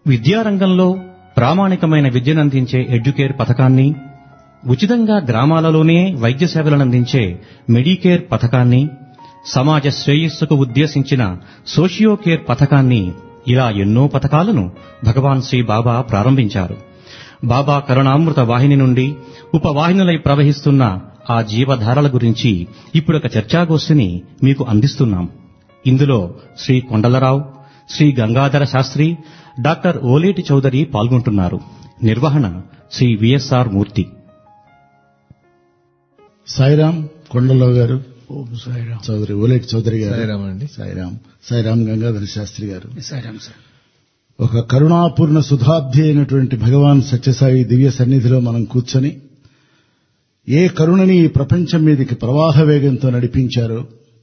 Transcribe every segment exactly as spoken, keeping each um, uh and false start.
విద్యారంగంలో ప్రామాణికమైన విద్యనందించే ఎడ్యుకేర్ పథకాన్ని, ఉచితంగా గ్రామాలలోనే వైద్య సేవలనందించే మెడికేర్ పథకాన్ని, సమాజ శ్రేయస్సుకు ఉద్దేశించిన సోషియో కేర్ పథకాన్ని, ఇలా ఎన్నో పథకాలను భగవాన్ శ్రీ బాబా ప్రారంభించారు. బాబా కరుణామృత వాహిని నుండి ఉపవాహినులై ప్రవహిస్తున్న ఆ జీవధారల గురించి ఇప్పుడొక చర్చాగోష్ఠిని మీకు అందిస్తున్నాం. ఇందులో శ్రీ కొండలరావు, శ్రీ గంగాధర శాస్త్రి, డాక్టర్ ఓలేటి చౌదరి పాల్గొంటున్నారు. నిర్వహణ శ్రీ విఎస్ఆర్ మూర్తి. సాయిరాం కొండలరావు గారు, సాయిరాం చౌదరి ఓలేటి చౌదరి గారు, సాయిరాం అండి, సాయిరాం సాయిరాం గంగాధర శాస్త్రి గారు. సాయిరాం సార్. ఒక కరుణాపూర్ణ సుధాబ్ది అయినటువంటి భగవాన్ సత్యసాయి దివ్య సన్నిధిలో మనం కూర్చొని ఏ కరుణని ఈ ప్రపంచం మీదకి ప్రవాహ వేగంతో నడిపించారో,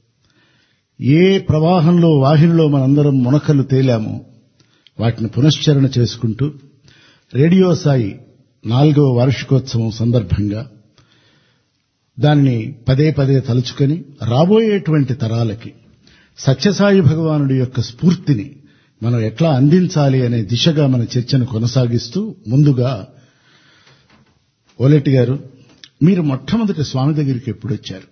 ఏ ప్రవాహంలో వాహినిలో మనందరం మునకలు తేలామో వాటిని పునశ్చరణ చేసుకుంటూ రేడియో సాయి నాలుగవ వార్షికోత్సవం సందర్భంగా దానిని పదే పదే తలుచుకొని రాబోయేటువంటి తరాలకి సత్యసాయి భగవానుడి యొక్క స్ఫూర్తిని మనం ఎట్లా అందించాలి అనే దిశగా మన చర్చను కొనసాగిస్తూ, ముందుగా ఓలేటి గారు, మీరు మొట్టమొదటి స్వామి దగ్గరికి ఎప్పుడు వచ్చారు?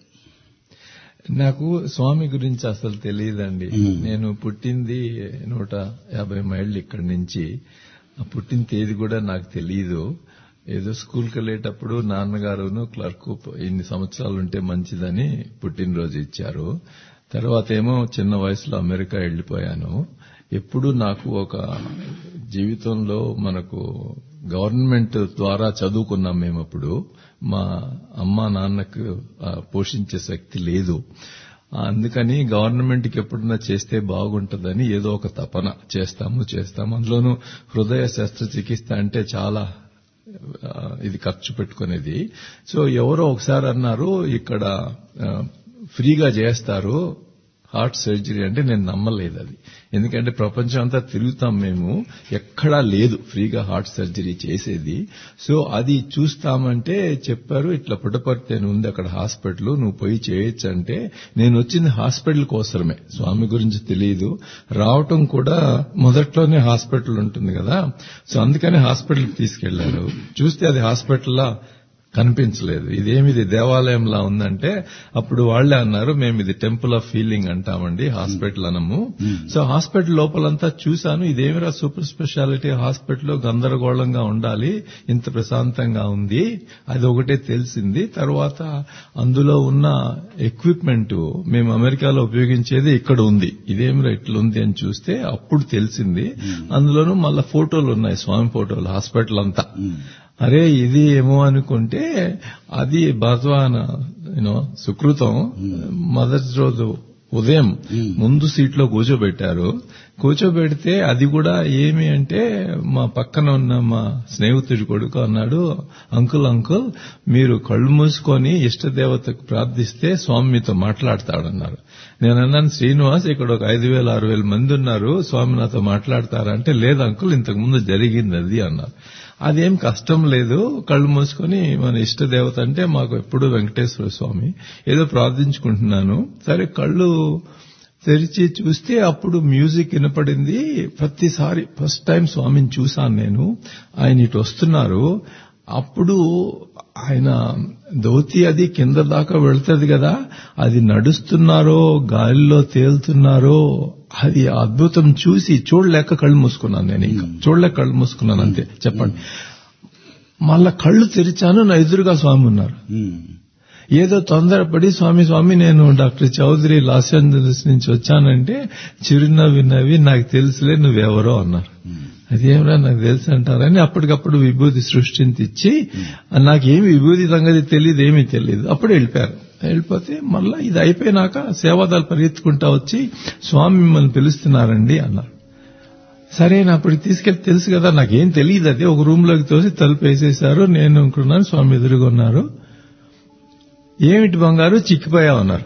నాకు స్వామి గురించి అసలు తెలియదండి. నేను పుట్టింది నూట యాభై మైళ్ళు ఇక్కడి నుంచి. పుట్టిన తేదీ కూడా నాకు తెలియదు. ఏదో స్కూల్కి వెళ్ళేటప్పుడు నాన్నగారును క్లర్క్ ఇన్ని సంవత్సరాలు ఉంటే మంచిదని పుట్టినరోజు ఇచ్చారు. తర్వాత ఏమో చిన్న వయసులో అమెరికా వెళ్లిపోయాను. ఎప్పుడు నాకు ఒక జీవితంలో మనకు గవర్నమెంట్ ద్వారా చదువుకున్నాం మేము. అప్పుడు మా అమ్మ నాన్నకు పోషించే శక్తి లేదు. అందుకని గవర్నమెంట్ కి ఎప్పుడన్నా చేస్తే బాగుంటుందని ఏదో ఒక తపన చేస్తాము చేస్తాము అందులోనూ హృదయ శస్త్రచికిత్స అంటే చాలా ఇది ఖర్చు పెట్టుకునేది. సో ఎవరో ఒకసారి అన్నారు, ఇక్కడ ఫ్రీగా చేస్తారు హార్ట్ సర్జరీ అంటే. నేను నమ్మలేదు అది. ఎందుకంటే ప్రపంచం అంతా తిరుగుతాం మేము, ఎక్కడా లేదు ఫ్రీగా హార్ట్ సర్జరీ చేసేది. సో అది చూస్తామంటే చెప్పారు, ఇట్లా పుట్టపర్తి అని ఉంది అక్కడ హాస్పిటల్, నువ్వు పోయి చేయొచ్చు అంటే. నేను వచ్చింది హాస్పిటల్ కోసమే, స్వామి గురించి తెలియదు. రావటం కూడా మొదట్లోనే హాస్పిటల్ ఉంటుంది కదా, సో అందుకని హాస్పిటల్కి తీసుకెళ్లారు. చూస్తే అది హాస్పిటల్లా కనిపించలేదు. ఇదేమిది దేవాలయంలా ఉందంటే అప్పుడు వాళ్లే అన్నారు, మేము ఇది టెంపుల్ ఆఫ్ హీలింగ్ అంటామండి, హాస్పిటల్ అనము. సో హాస్పిటల్ లోపలంతా చూశాను, ఇదేమిరా సూపర్ స్పెషాలిటీ హాస్పిటల్, గందరగోళంగా ఉండాలి, ఇంత ప్రశాంతంగా ఉంది, అది ఒకటే తెలిసింది. తర్వాత అందులో ఉన్న ఎక్విప్మెంట్ మేము అమెరికాలో ఉపయోగించేది ఇక్కడ ఉంది, ఇదేమిరా ఇట్లుంది అని చూస్తే అప్పుడు తెలిసింది. అందులోనూ మళ్ళా ఫోటోలు ఉన్నాయి, స్వామి ఫోటోలు హాస్పిటల్ అంతా. అరే ఇది ఏమో అనుకుంటే అది భగవాన్ యూనో సుకృతం. మొదటి రోజు ఉదయం ముందు సీట్లో కూర్చోబెట్టారు. కూర్చోబెడితే అది కూడా ఏమి అంటే మా పక్కన ఉన్న మా స్నేహితుడి కొడుకు అన్నాడు, అంకుల్ అంకుల్ మీరు కళ్ళు మూసుకొని ఇష్టదేవతకు ప్రార్థిస్తే స్వామి మీతో మాట్లాడతాడన్నారు. నేను అన్నాను, శ్రీనివాస్ ఇక్కడ ఒక ఐదు వేల ఆరు వేల మంది ఉన్నారు, స్వామి నాతో మాట్లాడతారా అంటే, లేదు అంకుల్ ఇంతకు ముందు జరిగింది అది అన్నారు. అదేం కష్టం లేదు, కళ్ళు మూసుకొని మన ఇష్టదేవత అంటే మాకు ఎప్పుడు వెంకటేశ్వర స్వామి, ఏదో ప్రార్థించుకుంటున్నాను. సరే కళ్ళు తెరిచి చూస్తే అప్పుడు మ్యూజిక్ వినపడింది. ప్రతిసారి ఫస్ట్ టైం స్వామిని చూశాను నేను. ఆయన ఇటు వస్తున్నారు. అప్పుడు ఆయన ధోతి అది కింద దాకా వెళ్తుంది కదా, అది నడుస్తున్నారో గాలిలో తేలుతున్నారో అది అద్భుతం చూసి చూడలేక కళ్ళు మూసుకున్నాను. నేను ఇంకా చూడలేక కళ్ళు మూసుకున్నాను అంతే. చెప్పండి. మళ్ళా కళ్ళు తెరిచాను, నా ఎదురుగా స్వామి ఉన్నారు. ఏదో తొందరపడి స్వామి స్వామి నేను డాక్టర్ చౌదరి లాస్ ఏంజలస్ నుంచి వచ్చానంటే చిరునవ్వి నవ్వి నాకు తెలుసులే నువ్వెవరో అన్నారు. అదేమరా నాకు తెలుసు అంటారని అప్పటికప్పుడు విభూతి సృష్టించి, నాకేమి విభూతి సంగతి తెలియదు, ఏమీ తెలియదు. అప్పుడు వెళ్ళిపోయారు. వెళ్ళిపోతే మళ్ళా ఇది అయిపోయినాక సేవాదాలు పరిగెత్తుకుంటా వచ్చి స్వామి మిమ్మల్ని పిలుస్తున్నారండి అన్నారు. సరే నా అప్పుడు తీసుకెళ్లి తెలుసు కదా, నాకేం తెలియదు. అది ఒక రూమ్ లోకి తోసి తలుపు వేసేశారు. నేను అనుకున్నాను, స్వామి ఎదురుగా ఉన్నారు. ఏమిటి బంగారు చిక్కిపోయావన్నారు.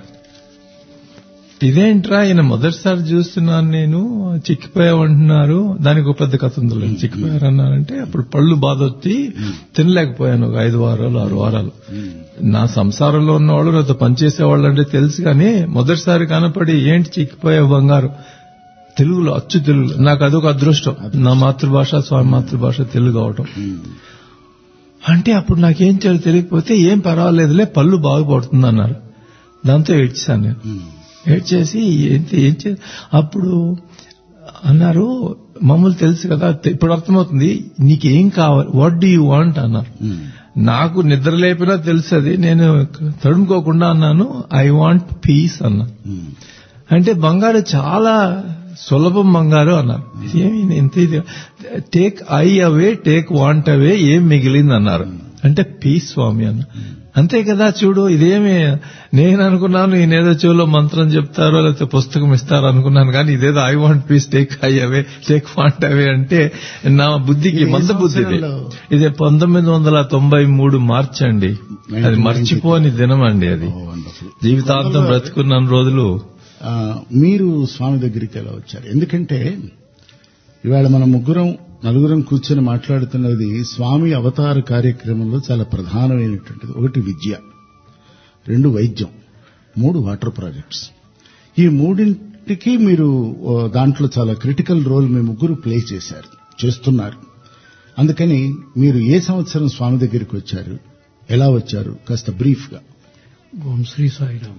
ఇదేంట్రా ఈయన మొదటిసారి చూస్తున్నాను నేను, చిక్కిపోయావంటున్నారు. దానికి ఒక పెద్ద కథ ఉందో. చిక్కిపోయారన్నారంటే అప్పుడు పళ్ళు బాధ వచ్చి తినలేకపోయాను ఒక ఐదు వారాలు ఆరు వారాలు. నా సంసారంలో ఉన్నవాళ్ళు నాతో పనిచేసేవాళ్ళు అంటే తెలుసు కానీ మొదటిసారి కనపడి ఏంటి చిక్కిపోయావు బంగారు, తెలుగులో, అచ్చు తెలుగు. నాకు అదొక అదృష్టం, నా మాతృభాష, స్వామి మాతృభాష తెలుగు అవటం. అంటే అప్పుడు నాకేం చేయాలో తెలియకపోతే, ఏం పర్వాలేదులే పళ్ళు బాగుపడుతుంది అన్నారు. దాంతో ఏడ్చాను నేను. ఏడ్చేసి ఏం చే అప్పుడు అన్నారు, మమ్మల్ని తెలుసు కదా, ఇప్పుడు అర్థమవుతుంది, నీకేం కావాలి, వాట్ డూ యూ వాంట్ అన్నారు. నాకు నిద్ర లేపినా తెలుసు అది. నేను తడుముకోకుండా అన్నాను, ఐ వాంట్ పీస్ అన్నా. అంటే బంగారు చాలా సులభం బంగారు అన్నారు. ఏమి ఇంత ఇది, take I away take want away, ఏం మిగిలింది అన్నారు. అంటే పీస్ స్వామి అన్న. అంతే కదా, చూడు ఇదేమి, నేను అనుకున్నాను ఈయనేదో చెవులో మంత్రం చెప్తారో లేకపోతే పుస్తకం ఇస్తారో అనుకున్నాను, కానీ ఇదేదో I want peace take I away take want away అంటే నా బుద్ధికి మంద బుద్ధి. ఇదే పంతొమ్మిది వందల తొంభై మూడు మార్చి అండి. అది మర్చిపోని దినం అండి. అది జీవితాంతం బ్రతుకున్న రోజులు. మీరు స్వామి దగ్గరికి ఎలా వచ్చారు? ఎందుకంటే ఇవాళ మన ముగ్గురం నలుగురం కూర్చొని మాట్లాడుతున్నది స్వామి అవతార కార్యక్రమంలో చాలా ప్రధానమైనటువంటిది. ఒకటి విద్య, రెండు వైద్యం, మూడు వాటర్ ప్రాజెక్ట్స్. ఈ మూడింటికి మీరు దాంట్లో చాలా క్రిటికల్ రోల్ మీ ముగ్గురు ప్లే చేశారు, చేస్తున్నారు. అందుకని మీరు ఏ సంవత్సరం స్వామి దగ్గరికి వచ్చారు, ఎలా వచ్చారు, కాస్త బ్రీఫ్ గా. ఓం శ్రీ సాయిరామ్.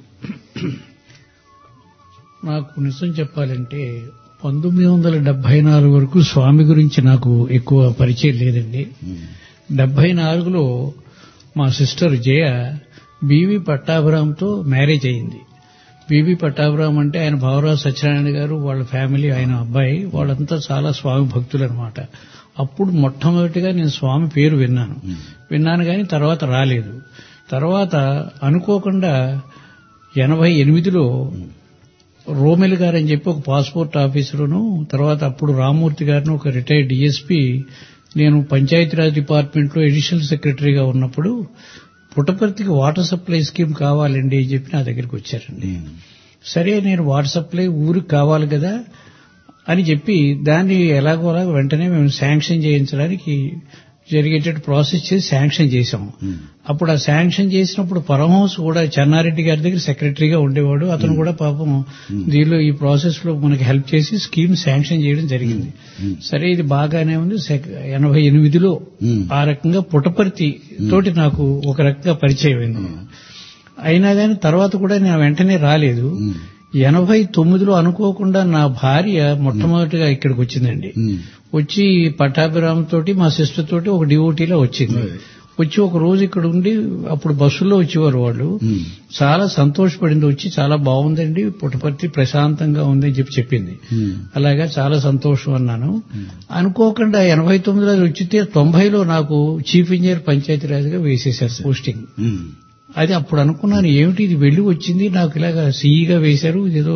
నాకు నిజం చెప్పాలంటే పంతొమ్మిది వందల డెబ్బై నాలుగు వరకు స్వామి గురించి నాకు ఎక్కువ పరిచయం లేదండి. డెబ్బై నాలుగులో మా సిస్టర్ జయ బీవీ పట్టాభిరామ్తో మ్యారేజ్ అయింది. బీవీ పట్టాభిరామ్ అంటే ఆయన భావరాజు సత్యనారాయణ గారు, వాళ్ళ ఫ్యామిలీ, ఆయన అబ్బాయి, వాళ్ళంతా చాలా స్వామి భక్తులు అనమాట. అప్పుడు మొట్టమొదటిగా నేను స్వామి పేరు విన్నాను విన్నాను కానీ తర్వాత రాలేదు. తర్వాత అనుకోకుండా ఎనభై ఎనిమిదిలో రోమెల్ గారు అని చెప్పి ఒక పాస్పోర్ట్ ఆఫీసరును, తర్వాత అప్పుడు రామ్మూర్తి గారిని, ఒక రిటైర్డ్ డిఎస్పీ, నేను పంచాయతీరాజ్ డిపార్ట్మెంట్ లో అడిషనల్ సెక్రటరీగా ఉన్నప్పుడు పుట్టపర్తికి వాటర్ సప్లై స్కీమ్ కావాలండి అని చెప్పి నా దగ్గరికి వచ్చారండి. సరే, నేను వాటర్ సప్లై ఊరికి కావాలి కదా అని చెప్పి దాన్ని ఎలాగోలా వెంటనే మేము శాంక్షన్ చేయించడానికి జరిగేటట్టు ప్రాసెస్ చేసి శాంక్షన్ చేశాం. అప్పుడు ఆ శాంక్షన్ చేసినప్పుడు పరమహంస కూడా చెన్నారెడ్డి గారి దగ్గర సెక్రటరీగా ఉండేవాడు. అతను కూడా పాపం దీనిలో ఈ ప్రాసెస్ లో మనకి హెల్ప్ చేసి స్కీమ్ శాంక్షన్ చేయడం జరిగింది. సరే, ఇది బాగానే ఉంది. ఎనభై ఎనిమిదిలో ఆ రకంగా పుట్టపర్తి తోటి నాకు ఒక రకంగా పరిచయం అయింది. అయినా కానీ తర్వాత కూడా నేను వెంటనే రాలేదు. ఎనభై తొమ్మిదిలో అనుకోకుండా నా భార్య మొట్టమొదటిగా ఇక్కడికి వచ్చిందండి. వచ్చి పట్టాభిరామ్ తోటి, మా సిస్టర్ తోటి ఒక డివోటీలో వచ్చింది. వచ్చి ఒక రోజు ఇక్కడ ఉండి, అప్పుడు బస్సుల్లో వచ్చేవారు వాళ్ళు. చాలా సంతోషపడింది. వచ్చి చాలా బాగుందండి, పుట్టపర్తి ప్రశాంతంగా ఉందని చెప్పి చెప్పింది. అలాగా చాలా సంతోషం అన్నాను. అనుకోకుండా ఎనభై తొమ్మిదిలో వచ్చితే తొంభైలో నాకు చీఫ్ ఇంజనీర్ పంచాయతీరాజ్గా వేసేశారు పోస్టింగ్. అది అప్పుడు అనుకున్నాను, ఏమిటి ఇది వెళ్లి వచ్చింది, నాకు ఇలాగా సీఈగా వేశారు, ఏదో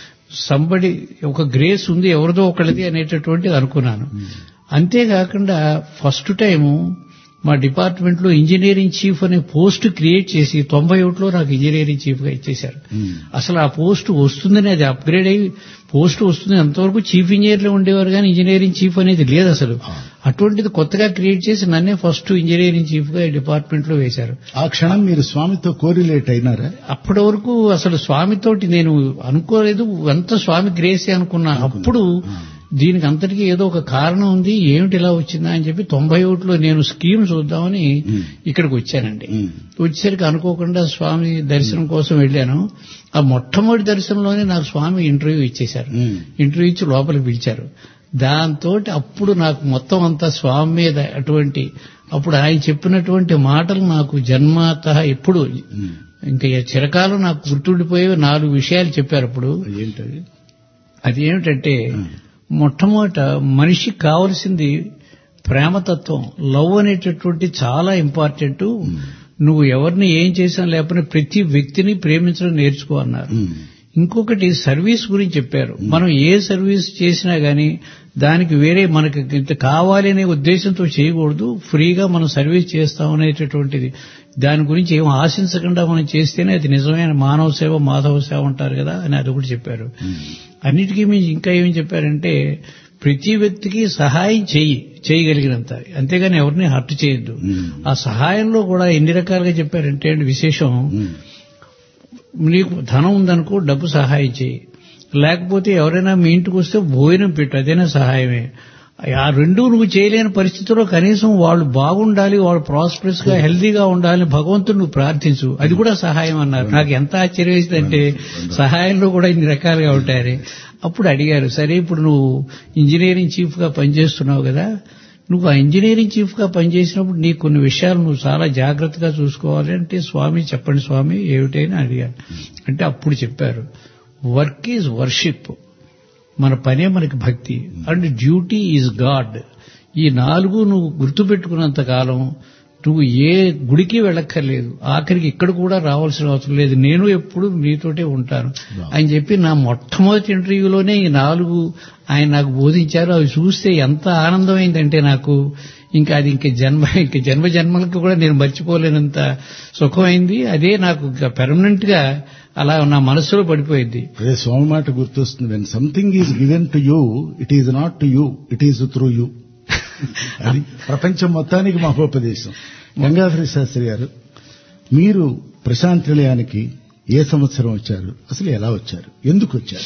సంబడి ఒక గ్రేస్ ఉంది ఎవరిదో ఒకళ్ళది అనేటటువంటిది అనుకున్నాను. అంతేకాకుండా ఫస్ట్ టైము మా డిపార్ట్మెంట్ లో ఇంజనీరింగ్ చీఫ్ అనే పోస్ట్ క్రియేట్ చేసి తొంభై ఒకటిలో నాకు ఇంజనీరింగ్ చీఫ్ గా ఇచ్చేశారు. అసలు ఆ పోస్ట్ వస్తుందని, అది అప్గ్రేడ్ అయ్యి పోస్ట్ వస్తుంది. అంతవరకు చీఫ్ ఇంజనీర్లో ఉండేవారు కానీ ఇంజనీరింగ్ చీఫ్ అనేది లేదు అసలు. అటువంటిది కొత్తగా క్రియేట్ చేసి నన్నే ఫస్ట్ ఇంజనీరింగ్ చీఫ్ గా డిపార్ట్మెంట్ లో వేశారు. ఆ క్షణం మీరు స్వామితో కోరిలేట్ అయినారా? అప్పటి వరకు అసలు స్వామితోటి నేను అనుకోలేదు, అంత స్వామి గ్రేసే అనుకున్నా. అప్పుడు దీనికి అంతటికీ ఏదో ఒక కారణం ఉంది, ఏమిటి ఇలా వచ్చిందా అని చెప్పి తొంభై ఒకటిలో నేను స్కీమ్ చూద్దామని ఇక్కడికి వచ్చానండి. వచ్చేసరికి అనుకోకుండా స్వామి దర్శనం కోసం వెళ్ళాను. ఆ మొట్టమొదటి దర్శనంలోనే నాకు స్వామి ఇంటర్వ్యూ ఇచ్చేశారు. ఇంటర్వ్యూ ఇచ్చి లోపలికి పిలిచారు. దాంతో అప్పుడు నాకు మొత్తం అంతా స్వామి మీద అటువంటి, అప్పుడు ఆయన చెప్పినటువంటి మాటలు నాకు జన్మత ఎప్పుడు ఇంకా చిరకాలం నాకు గుర్తుండిపోయే నాలుగు విషయాలు చెప్పారు. అప్పుడు అది ఏమిటంటే, మొట్టమొదట మనిషికి కావలసింది ప్రేమతత్వం, లవ్ అనేటటువంటి చాలా ఇంపార్టెంట్. నువ్వు ఎవరిని ఏం చేసినా లేకపోతే ప్రతి వ్యక్తిని ప్రేమించడం నేర్చుకో అన్నారు. ఇంకొకటి సర్వీస్ గురించి చెప్పారు. మనం ఏ సర్వీస్ చేసినా గానీ దానికి వేరే మనకి ఇంత కావాలి అనే ఉద్దేశంతో చేయకూడదు. ఫ్రీగా మనం సర్వీస్ చేస్తాం అనేటటువంటిది, దాని గురించి ఏం ఆశించకుండా మనం చేస్తేనే అది నిజమైన మానవ సేవ, మాధవ సేవ అంటారు కదా అని అది ఒకటి చెప్పారు. అన్నిటికీ మించి ఇంకా ఏమని చెప్పారంటే, ప్రతి వ్యక్తికి సహాయం చేయి చేయగలిగినంత, అంతేగాని ఎవరిని హర్ట్ చేయొద్దు. ఆ సహాయంలో కూడా ఎన్ని రకాలుగా చెప్పారంటే విశేషం, నీకు ధనం ఉందనుకో డబ్బు సహాయం చేయి, లేకపోతే ఎవరైనా మీ ఇంటికి వస్తే భోజనం పెట్టు, అదైనా సహాయమే. ఆ రెండు నువ్వు చేయలేని పరిస్థితుల్లో కనీసం వాళ్ళు బాగుండాలి, వాళ్ళు ప్రాస్పరస్ గా హెల్దీగా ఉండాలని భగవంతుడు నువ్వు ప్రార్థించు, అది కూడా సహాయం అన్నారు. నాకు ఎంత ఆశ్చర్యం వేసిందంటే సహాయంలో కూడా ఇన్ని రకాలుగా ఉంటాయని. అప్పుడు అడిగారు, సరే ఇప్పుడు నువ్వు ఇంజనీరింగ్ చీఫ్ గా పనిచేస్తున్నావు కదా, నువ్వు ఆ ఇంజనీరింగ్ చీఫ్ గా పనిచేసినప్పుడు నీకు కొన్ని విషయాలు నువ్వు చాలా జాగ్రత్తగా చూసుకోవాలి అంటే, స్వామి చెప్పండి స్వామి ఏమిటైనా అడిగాను. అంటే అప్పుడు చెప్పారు, వర్క్ ఈజ్ వర్షిప్, మన పనే మనకి భక్తి, అండ్ డ్యూటీ ఈజ్ గాడ్. ఈ నాలుగు నువ్వు గుర్తుపెట్టుకున్నంత కాలం నువ్వు ఏ గుడికి వెళ్ళక్కర్లేదు, ఆఖరికి ఇక్కడ కూడా రావాల్సిన అవసరం లేదు, నేను ఎప్పుడు నీతోటే ఉంటాను అని చెప్పి నా మొట్టమొదటి ఇంటర్వ్యూలోనే ఈ నాలుగు ఆయన నాకు బోధించారు. అవి చూస్తే ఎంత ఆనందమైందంటే నాకు, ఇంకా అది ఇంక జన్మ ఇంక జన్మ జన్మలకు కూడా నేను మర్చిపోలేనంత సుఖమైంది. అదే నాకు ఇంకా పెర్మనెంట్ గా అలా నా మనస్సులో పడిపోయింది. అదే స్వామి మాట గుర్తొస్తుంది, when something is given to you it is not to you, it is through you. అది ప్రపంచం మొత్తానికి మహోపదేశం. గంగాధర శాస్త్రి గారు, మీరు ప్రశాంత్ నిలయానికి ఏ సంవత్సరం వచ్చారు, అసలు ఎలా వచ్చారు, ఎందుకు వచ్చారు?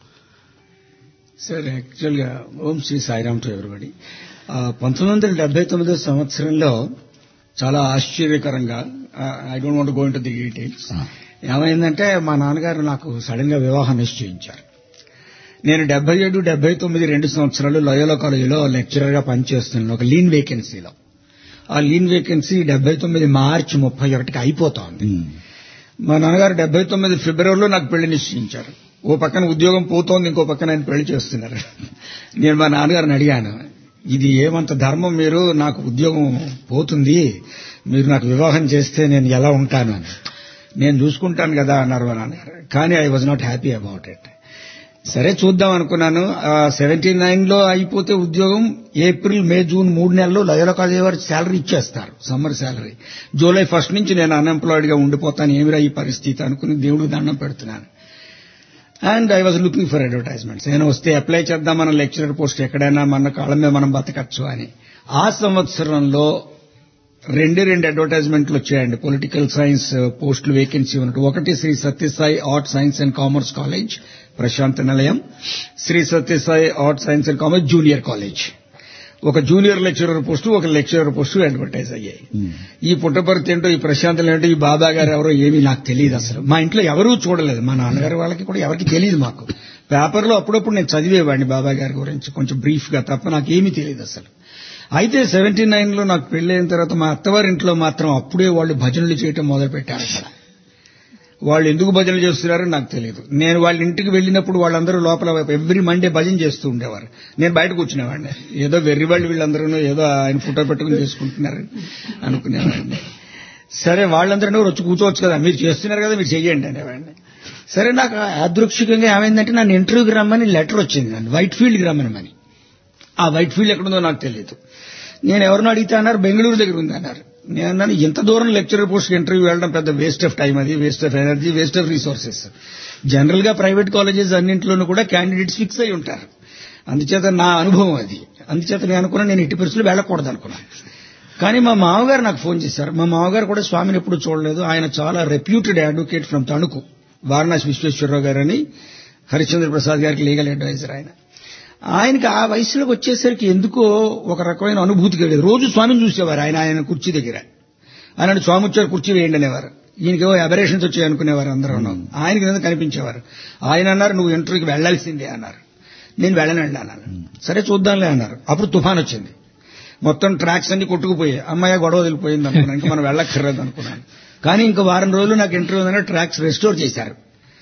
సార్ యాక్చువల్ గా ఓం శ్రీ సాయిరామ్ టు ఎవరిబడి. పంతొమ్మిది వందల డెబ్బై తొమ్మిదో సంవత్సరంలో చాలా ఆశ్చర్యకరంగా, I don't want go into the details, ఏమైందంటే మా నాన్నగారు నాకు సడన్ గా వివాహం నిశ్చయించారు. నేను డెబ్బై ఏడు డెబ్బై తొమ్మిది రెండు సంవత్సరాలు లోయోలా కాలేజీలో లెక్చరర్ గా పనిచేస్తున్నాను, ఒక లీన్ వేకెన్సీలో. ఆ లీన్ వేకెన్సీ డెబ్బై తొమ్మిది మార్చి ముప్పై ఒకటికి అయిపోతోంది. మా నాన్నగారు డెబ్బై తొమ్మిది ఫిబ్రవరిలో నాకు పెళ్లి నిశ్చయించారు. ఓ పక్కన ఉద్యోగం పోతోంది, ఇంకో పక్కన ఆయన పెళ్లి చేస్తున్నారు. నేను మా నాన్నగారిని అడిగాను, ఇది ఏమంత ధర్మం, మీరు నాకు ఉద్యోగం పోతుంది, మీరు నాకు వివాహం చేస్తే నేను ఎలా ఉంటాను అని. నేను చూసుకుంటాను కదా అన్నారు మా నాన్నగారు. కానీ I was not happy about it. సరే చూద్దాం అనుకున్నాను. సెవెంటీ నైన్ లో అయిపోతే ఉద్యోగం ఏప్రిల్ మే జూన్ మూడు నెలల్లో లోయోలా కాలేజీ వారు శాలరీ ఇచ్చేస్తారు, సమ్మర్ శాలరీ. జూలై ఫస్ట్ నుంచి నేను అన్ఎంప్లాయిడ్ గా ఉండిపోతాను, ఏమిరా ఈ పరిస్థితి అనుకుని దేవుడికి దండం పెడుతున్నాను. And I was looking for advertisements, నేను వస్తే అప్లై చేద్దాం మన లెక్చరర్ పోస్ట్ ఎక్కడైనా, మన కాళ్ళ మీద మనం బతకచ్చు అని. ఆ సంవత్సరంలో రెండే రెండు అడ్వర్టైజ్మెంట్లు వచ్చాయండి పొలిటికల్ సైన్స్ పోస్టులు వేకెన్సీ ఉన్నట్టు. ఒకటి Shri Sathya Sai art science and commerce college Prasanthi Nilayam, Shri Sathya Sai art science and commerce junior college. ఒక జూనియర్ లెక్చరర్ పోస్టు, ఒక లెక్చరర్ పోస్టు అడ్వర్టైజ్ అయ్యాయి. ఈ పుట్టపర్తి ఏంటో, ఈ ప్రశాంతలు ఏంటో, ఈ బాబా గారు ఎవరో ఏమీ నాకు తెలియదు అసలు. మా ఇంట్లో ఎవరూ చూడలేదు, మా నాన్నగారి వాళ్ళకి కూడా ఎవరికి తెలియదు. మాకు పేపర్లో అప్పుడప్పుడు నేను చదివేవాడిని బాబా గారి గురించి కొంచెం బ్రీఫ్ గా, తప్ప నాకేమీ తెలియదు అసలు. అయితే సెవెంటీ నైన్ లో నాకు పెళ్లైన తర్వాత మా అత్తవారింట్లో మాత్రం అప్పుడే వాళ్ళు భజనలు చేయటం మొదలు పెట్టారు. అక్కడ వాళ్ళు ఎందుకు భజనలు చేస్తున్నారో నాకు తెలియదు. నేను వాళ్ళ ఇంటికి వెళ్ళినప్పుడు వాళ్ళందరూ లోపల ఎవ్రీ మండే భజన చేస్తూ ఉండేవారు, నేను బయట కూర్చునేవాడిని. ఏదో వెర్రి వాళ్ళు వీళ్ళందరూ ఏదో ఆయన ఫోటో పెట్టుకుని చేసుకుంటున్నారు అనుకునేవాడిని. సరే వాళ్ళందరూ వచ్చి కూర్చోవచ్చు కదా, మీరు చేస్తున్నారు కదా, మీరు చెయ్యండి అనేవాడిని. సరే నాకు యాదృక్షికంగా ఏమైందంటే నన్ను ఇంటర్వ్యూకి రమ్మని లెటర్ వచ్చింది, నన్ను వైట్ ఫీల్డ్కి రమ్మని. ఆ వైట్ ఫీల్డ్ ఎక్కడుందో నాకు తెలియదు. నేను ఎవరినో అడిగితే అన్నారు బెంగళూరు దగ్గర ఉంది అన్నారు. నేను అన్నాను, ఇంత దూరం లెక్చరర్ పోస్ట్ ఇంటర్వ్యూ వెళ్ళడం పెద్ద వేస్ట్ ఆఫ్ టైం, అది waste of energy, waste of resources. General గా ప్రైవేట్ కాలేజెస్ అన్నింటిలోనూ కూడా క్యాండిడేట్స్ ఫిక్స్ అయి ఉంటారు. అందుచేత నా అనుభవం అది. అందుచేత నేను అనుకున్నా నేను ఇటు పరిస్థితులు వెళ్ళకూడదు అనుకున్నాను. కానీ మా మామగారు నాకు ఫోన్ చేశారు. మా మామగారు కూడా స్వామిని ఎప్పుడు చూడలేదు. ఆయన చాలా reputed advocate from Tanuku, Varanasi Visweswararao garu అని, హరిశ్చంద్ర ప్రసాద్ గారికి లీగల్ అడ్వైజర్ ఆయన. ఆయనకి ఆ వయసులోకి వచ్చేసరికి ఎందుకో ఒక రకమైన అనుభూతి కలిగేది. రోజు స్వామిని చూసేవారు ఆయన ఆయన కుర్చీ దగ్గర. ఆయన స్వామి వచ్చారు కుర్చీ వేయండి అనేవారు. ఈయనకేవో అబరేషన్స్ వచ్చాయి అనుకునేవారు అందరూ. ఆయనకి ఏదో కనిపించేవారు. ఆయన అన్నారు నువ్వు ఇంటర్వ్యూకి వెళ్లాల్సిందే అన్నారు. నేను వెళ్ళనండి అన్నాను. సరే చూద్దాంలే అన్నారు. అప్పుడు తుఫాన్ వచ్చింది, మొత్తం ట్రాక్స్ అన్ని కొట్టుకుపోయాయి. అమ్మాయి గొడవ వదిలిపోయింది అనుకున్నాను, ఇంకా మనం వెళ్ళక్కర్లేదు అనుకున్నాను. కానీ ఇంకా వారం రోజులు నాకు ఇంటర్వ్యూ ఉందన్న ట్రాక్స్ రెస్టోర్ చేశారు.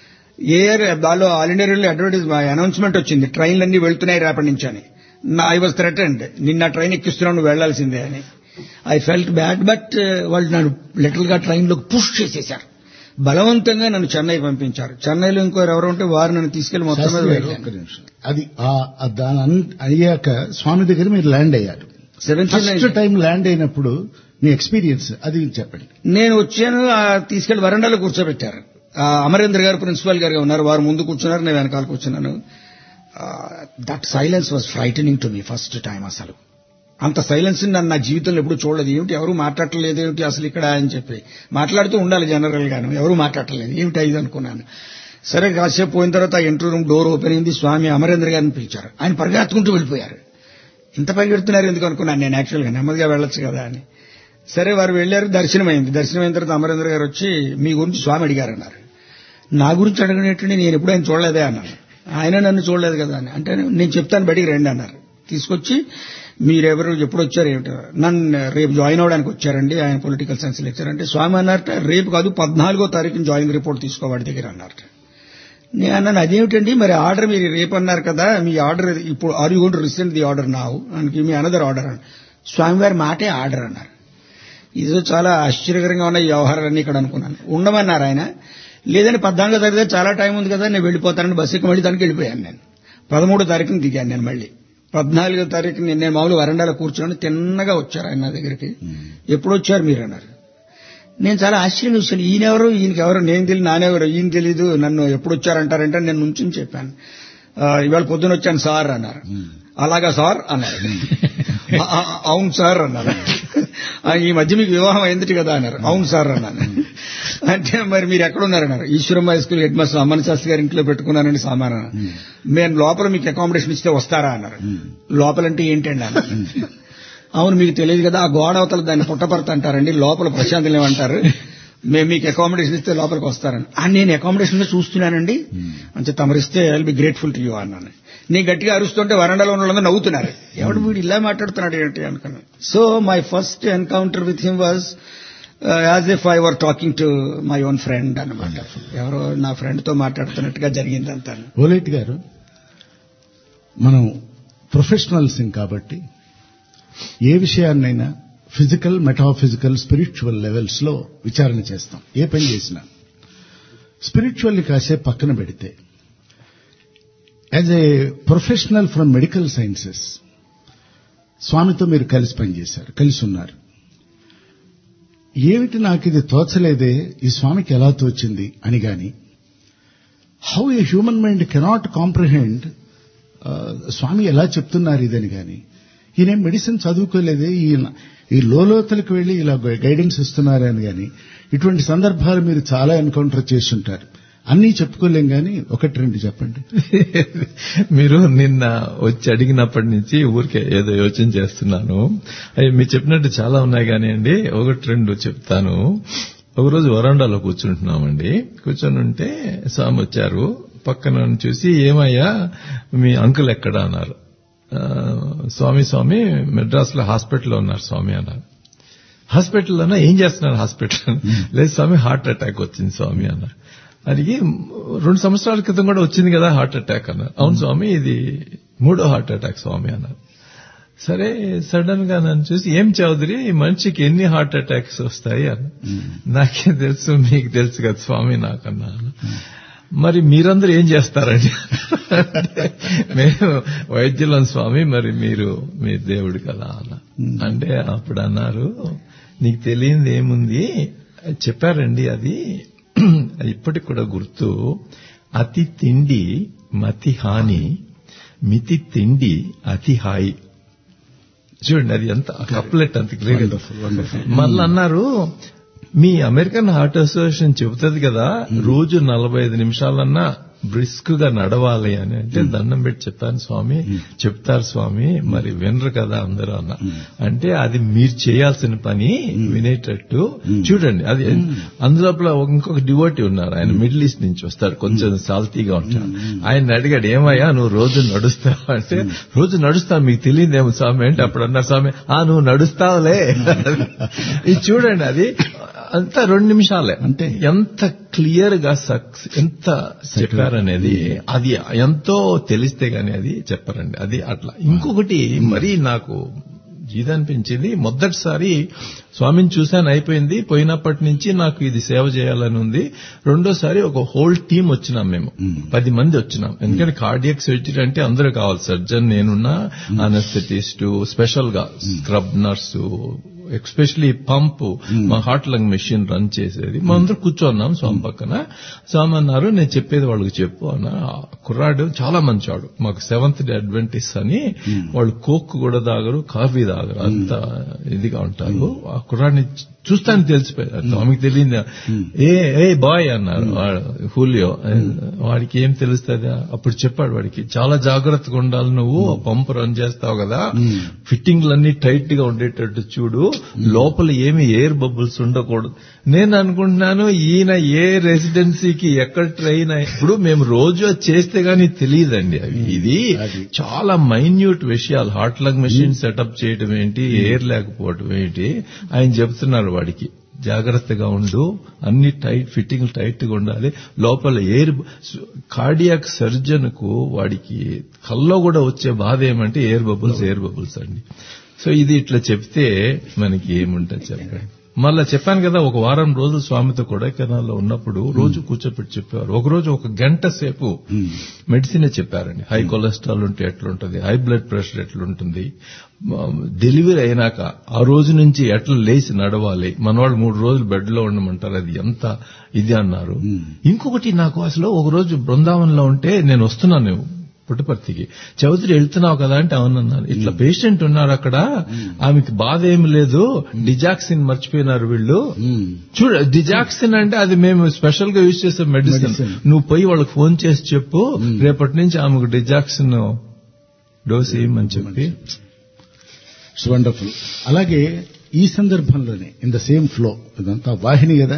ఏఆర్ దానిలో all India railway advertise announcement వచ్చింది, ట్రైన్లన్నీ వెళ్తున్నాయి రేపటి నుంచి అని. ఐ వాజ్ థ్రెటెండ్, నిన్న ట్రైన్ ఎక్కిస్తున్నావు నువ్వు వెళ్లాల్సిందే అని. ఐ ఫెల్ట్ బ్యాడ్, బట్ వాళ్ళు నన్ను లిటిల్ గా ట్రైన్ లోకి పుష్ చేసేశారు. బలవంతంగా నన్ను చెన్నై పంపించారు. చెన్నైలో ఇంకో ఎవరు ఉంటే వారు నన్ను తీసుకెళ్లి మొత్తం మీద అది దాని అయ్యాక స్వామి దగ్గర మీరు ల్యాండ్ అయ్యారు. ఫస్ట్ టైం ల్యాండ్ అయినప్పుడు మీ ఎక్స్పీరియన్స్ అది చెప్పండి. నేను వచ్చాను, తీసుకెళ్లి వరండాలో కూర్చోబెట్టారు. అమరేంద్ర గారు ప్రిన్సిపాల్ గారుగా ఉన్నారు, వారు ముందు కూర్చున్నారు, నేను వెనకాల కూర్చున్నాను. That silence was frightening to me first time. అసలు అంత సైలెన్స్ నన్ను నా జీవితంలో ఎప్పుడు చూడలేదు. ఏమిటి ఎవరు మాట్లాడలేదు ఏమిటి అసలు ఇక్కడ అని చెప్పి, మాట్లాడుతూ ఉండాలి జనరల్ గాను, ఎవరు మాట్లాడలేదు ఏమిటి ఇది అనుకున్నాను. సరే కాసేపు పోయిన తర్వాత ఆ ఎంట్రీ రూమ్ డోర్ ఓపెన్ అయింది. స్వామి అమరేంద్ర గారిని పిలిచారు. ఆయన పరిగెత్తుకుంటూ వెళ్ళిపోయారు. ఇంత పరిగెడుతున్నారు ఎందుకు అనుకున్నాను నేను, యాక్చువల్గా నెమ్మదిగా వెళ్ళొచ్చు కదా అని. సరే వారు వెళ్లారు, దర్శనం అయింది. దర్శనం అయిన తర్వాత అమరేంద్ర గారు వచ్చి మీ గురించి స్వామి అడిగారన్నారు. నా గురించి అడగనేటండి, నేను ఎప్పుడు ఆయన చూడలేదే అన్నాను. ఆయన నన్ను చూడలేదు కదా అని. అంటే నేను చెప్తాను బయటికి రండి అన్నారు. తీసుకొచ్చి మీరెవరు ఎప్పుడు వచ్చారు ఏమిటో, నన్ను రేపు జాయిన్ అవడానికి వచ్చారండి, ఆయన పొలిటికల్ సైన్స్ లెక్చర్. అంటే స్వామి అన్నారట రేపు కాదు పద్నాలుగో తారీఖున జాయినింగ్ రిపోర్ట్ తీసుకోవాడి దగ్గర అన్నారట. నేను అన్నాను అదేమిటండి మరి ఆర్డర్ మీరు రేపు అన్నారు కదా, మీ ఆర్డర్ ఇప్పుడు are you going to rescind the order now and give me another order అని. స్వామివారి మాటే ఆర్డర్ అన్నారు. ఇదో చాలా ఆశ్చర్యకరంగా ఉన్న ఈ వ్యవహారాలన్నీ ఇక్కడ అనుకున్నాను. ఉండమన్నారు ఆయన. లేదని పద్నాలుగో తారీఖు చాలా టైం ఉంది కదా నేను వెళ్ళిపోతానని బస్సు ఎక్కి మళ్ళీ దానికి వెళ్ళిపోయాను. నేను పదమూడో తారీఖున దిగాను. నేను మళ్ళీ పద్నాలుగో తారీఖు నేను మామూలు వరండాలో కూర్చొని తిన్నగా వచ్చారు ఆయన నా దగ్గరికి. ఎప్పుడు వచ్చారు మీరు అన్నారు. నేను చాలా ఆశ్చర్యం చూశాను. ఈయనెవరు ఈయనకెవరు నేను తెలియదు, నానెవరు ఈయన తెలీదు, నన్ను ఎప్పుడు వచ్చారంటారంటే నేను నుంచుని చెప్పాను ఇవాళ పొద్దున వచ్చాను సార్ అన్నారు. అలాగా సార్ అన్నారు. అవును సార్ అన్నారు. ఈ మధ్య మీకు వివాహం అయింది కదా అన్నారు. అవును సార్ అన్నాను. అంటే మరి మీరు ఎక్కడున్నారన్నారు. Eswaramma high school head master Amman Sastri garu ఇంట్లో పెట్టుకున్నానండి సామాన్. మేము లోపల మీకు అకామిడేషన్ ఇస్తే వస్తారా అన్నారు. లోపలంటే ఏంటండి అన్నారు. అవును మీకు తెలియదు కదా, ఆ గోడ అవతల దాన్ని పుట్టపరత అంటారండి, లోపల ప్రశాంతం ఏమంటారు, మేము మీకు అకామిడేషన్ ఇస్తే లోపలికి వస్తారని. నేను అకామిడేషన్ చూస్తున్నానండి అంటే తమరిస్తే I will be grateful to you అన్నాను. నేను గట్టిగా అరుస్తుంటే వరండాలో ఉన్న వాళ్ళందరూ నవ్వుతున్నారు. ఎవడు వీడు ఇలా మాట్లాడుతున్నాడు ఏంటి అనుకున్నాను. So my first encounter with him was as if I were talking to my own friend అన్నమాట. ఎవరో నా ఫ్రెండ్ తో మాట్లాడుతున్నట్టుగా జరిగిందంతా. ఓలేటి గారు, మనం ప్రొఫెషనల్స్ కాబట్టి ఏ విషయాన్నైనా ఫిజికల్, మెటాఫిజికల్, స్పిరిచువల్ లెవెల్స్ లో విచారణ చేస్తాం. ఏ పని చేసినా స్పిరిచువల్లీ కాసేపు పక్కన పెడితే as a professional from medical sciences స్వామితో మీరు కలిసి పనిచేశారు, కలిసి ఉన్నారు. ఏమిటి నాకు ఇది తోచలేదే, ఈ స్వామికి ఎలా తోచింది అని గాని, how a human mind cannot comprehend Swami ఎలా చెప్తున్నారు ఇదని గాని, ఈయన మెడిసిన్ చదువుకోలేదే, ఈయన ఈ లోలోతలకు వెళ్లి ఇలా గైడెన్స్ ఇస్తున్నారని గాని, ఇటువంటి సందర్భాలు మీరు చాలా ఎన్కౌంటర్ చేస్తుంటారు. అన్నీ చెప్పుకోలేం గాని ఒకటి రెండు చెప్పండి. మీరు నిన్న వచ్చి అడిగినప్పటి నుంచి ఊరికే ఏదో యోచన చేస్తున్నాను. అవి మీరు చెప్పినట్టు చాలా ఉన్నాయి కానీ అండి, ఒకటి రెండు చెప్తాను. ఒకరోజు వరండాలో కూర్చుంటున్నామండి. కూర్చొని ఉంటే స్వామి వచ్చారు. పక్కన చూసి ఏమయ్యా మీ అంకుల్ ఎక్కడా అన్నారు. స్వామి స్వామి మెడ్రాస్ లో హాస్పిటల్లో ఉన్నారు స్వామి అన్నారు. హాస్పిటల్లోనా, ఏం చేస్తున్నారు హాస్పిటల్? లేదు స్వామి హార్ట్ అటాక్ వచ్చింది స్వామి అన్నారు. అడిగి రెండు సంవత్సరాల క్రితం కూడా వచ్చింది కదా హార్ట్ అటాక్ అన్నారు. అవును స్వామి ఇది మూడో హార్ట్ అటాక్ స్వామి అన్నారు. సరే సడన్ గా నన్ను చూసి ఏం చౌదరి మనిషికి ఎన్ని హార్ట్ అటాక్స్ వస్తాయి అన్న. నాకేం తెలుసు, మీకు తెలుసు కదా స్వామి నాకన్నా. మరి మీరందరూ ఏం చేస్తారండి? మేము వైద్యులం స్వామి, మరి మీరు మీ దేవుడు కదా అన్న. అంటే అప్పుడు అన్నారు నీకు తెలియంది ఏముంది చెప్పారండి. అది ఇప్పటికి కూడా గుర్తు. అతి తిండి మతి హాని, మితి తిండి అతి హాయి. చూడండి అది ఎంత కప్లెట్, అంత క్లియర్. మళ్ళీ అన్నారు మీ అమెరికన్ హార్ట్ అసోసియేషన్ చెబుతుంది కదా రోజు నలభై ఐదు నిమిషాలన్నా బ్రిస్క్ గా నడవాలి అని. అంటే దండం పెట్టి చెప్పాను స్వామి. చెప్తారు స్వామి, మరి వినరు కదా అందరూ అన్న. అంటే అది మీరు చేయాల్సిన పని వినేటట్టు చూడండి. అది అందులోపల ఇంకొక డివోటీ ఉన్నారు, ఆయన మిడిల్ ఈస్ట్ నుంచి వస్తాడు, కొంచెం సాల్తీగా ఉంటాడు. ఆయన అడిగాడు ఏమయ్యా నువ్వు రోజు నడుస్తావు అంటే, రోజు నడుస్తావు మీకు తెలియదేమో స్వామి అంటే, అప్పుడు అన్నారు స్వామి ఆ నువ్వు నడుస్తావులే. ఇది చూడండి అది అంతా రెండు నిమిషాలే అంటే ఎంత క్లియర్ గా సక్సెస్ ఎంత చెప్పారనేది, అది ఎంతో తెలిస్తే గానీ అది చెప్పారండి. అది అట్లా. ఇంకొకటి మరీ నాకు ఇదనిపించింది, మొదటిసారి స్వామిని చూశాను అయిపోయింది, పోయినప్పటి నుంచి నాకు ఇది సేవ చేయాలని ఉంది. రెండోసారి ఒక హోల్ టీం వచ్చినాం, మేము పది మంది వచ్చినాం. ఎందుకంటే కార్డియాక్ సర్జరీ అంటే అందరూ కావాలి, సర్జన్ నేనున్నా, అనస్థెటిస్ట్, స్పెషల్ గా స్క్రబ్ నర్సు, ఎస్పెషలీ పంప్, మా హార్ట్ లంగ్ మెషిన్ రన్ చేసేది. మా అందరూ కూర్చోన్నాం స్వామి పక్కన. స్వామి అన్నారు నేను చెప్పేది వాళ్ళకి చెప్పు అన్న. కుర్రాడు చాలా మంచివాడు, మాకు సెవెంత్ డే అడ్వెంటిస్ అని, వాళ్ళు కోక్ కూడా తాగరు, కాఫీ తాగరు, అంత ఇదిగా ఉంటారు. ఆ కుర్రాడిని చూస్తాను తెలిసిపోయారు. స్వామికి తెలియదు. ఏ ఏ బాయ్ అన్నారు హూలియో. వాడికి ఏం తెలుస్తుంది? అప్పుడు చెప్పాడు వాడికి, చాలా జాగ్రత్తగా ఉండాలి నువ్వు, పంప్ రన్ చేస్తావు కదా, ఫిట్టింగ్లన్నీ టైట్ గా ఉండేటట్టు చూడు, లోపల ఏమి ఎయిర్ బబుల్స్ ఉండకూడదు. నేను అనుకుంటున్నాను ఈయన ఏ రెసిడెన్సీకి ఎక్కడ ట్రైన్, ఇప్పుడు మేము రోజు అది చేస్తే గానీ తెలియదండి అవి. ఇది చాలా మైన్యూట్ విషయాలు. హార్ట్ లంగ్ మెషిన్ సెటప్ చేయడం ఏంటి, ఎయిర్ లేకపోవడం ఏంటి, ఆయన చెప్తున్నారు వాడికి జాగ్రత్తగా ఉండు, అన్ని టైట్ ఫిట్టింగ్ టైట్ గా ఉండాలి, లోపల ఎయిర్. కార్డియాక్ సర్జన్ కు వాడికి కల్లో కూడా వచ్చే బాధ ఏమంటే ఎయిర్ బబుల్స్ ఎయిర్ బబుల్స్ అండి. సో ఇది ఇట్లా చెప్తే మనకి ఏముంటుంది చెప్పండి. మళ్ళా చెప్పాను కదా, ఒక వారం రోజులు స్వామితో కొడైకెనాల్లో ఉన్నప్పుడు రోజు కూర్చోపెట్టి చెప్పారు. ఒకరోజు ఒక గంట సేపు మెడిసినే చెప్పారండి. హై కొలెస్ట్రాల్ ఉంటే ఎట్లుంటుంది, హై బ్లడ్ ప్రెషర్ ఎట్లుంటుంది, డెలివరీ అయినాక ఆ రోజు నుంచి ఎట్లా లేచి నడవాలి, మనవాళ్ళు మూడు రోజులు బెడ్ లో ఉండమంటారు, అది ఎంత ఇది అన్నారు. ఇంకొకటి, నాకు అసలు ఒక రోజు బృందావనంలో ఉంటే నేను వస్తున్నాను పుట్టపర్తికి, చౌదరి వెళ్తున్నావు కదా అంటే అవునన్నాను. ఇట్లా పేషెంట్ ఉన్నారు అక్కడ, ఆమెకి బాధ ఏమి లేదు, డిజాక్సిన్ మర్చిపోయినారు వీళ్ళు. చూడ, డిజాక్సిన్ అంటే అది మేము స్పెషల్ గా యూజ్ చేసే మెడిసిన్, నువ్వు పోయి వాళ్ళకి ఫోన్ చేసి చెప్పు, రేపటి నుంచి ఆమెకు డిజాక్సిన్ డోస్ ఇవ్వమని చెప్పి. It's wonderful. అలాగే ఈ సందర్భంలోనే ఇన్ ద సేమ్ ఫ్లో, ఇదంతా వాహిని కదా,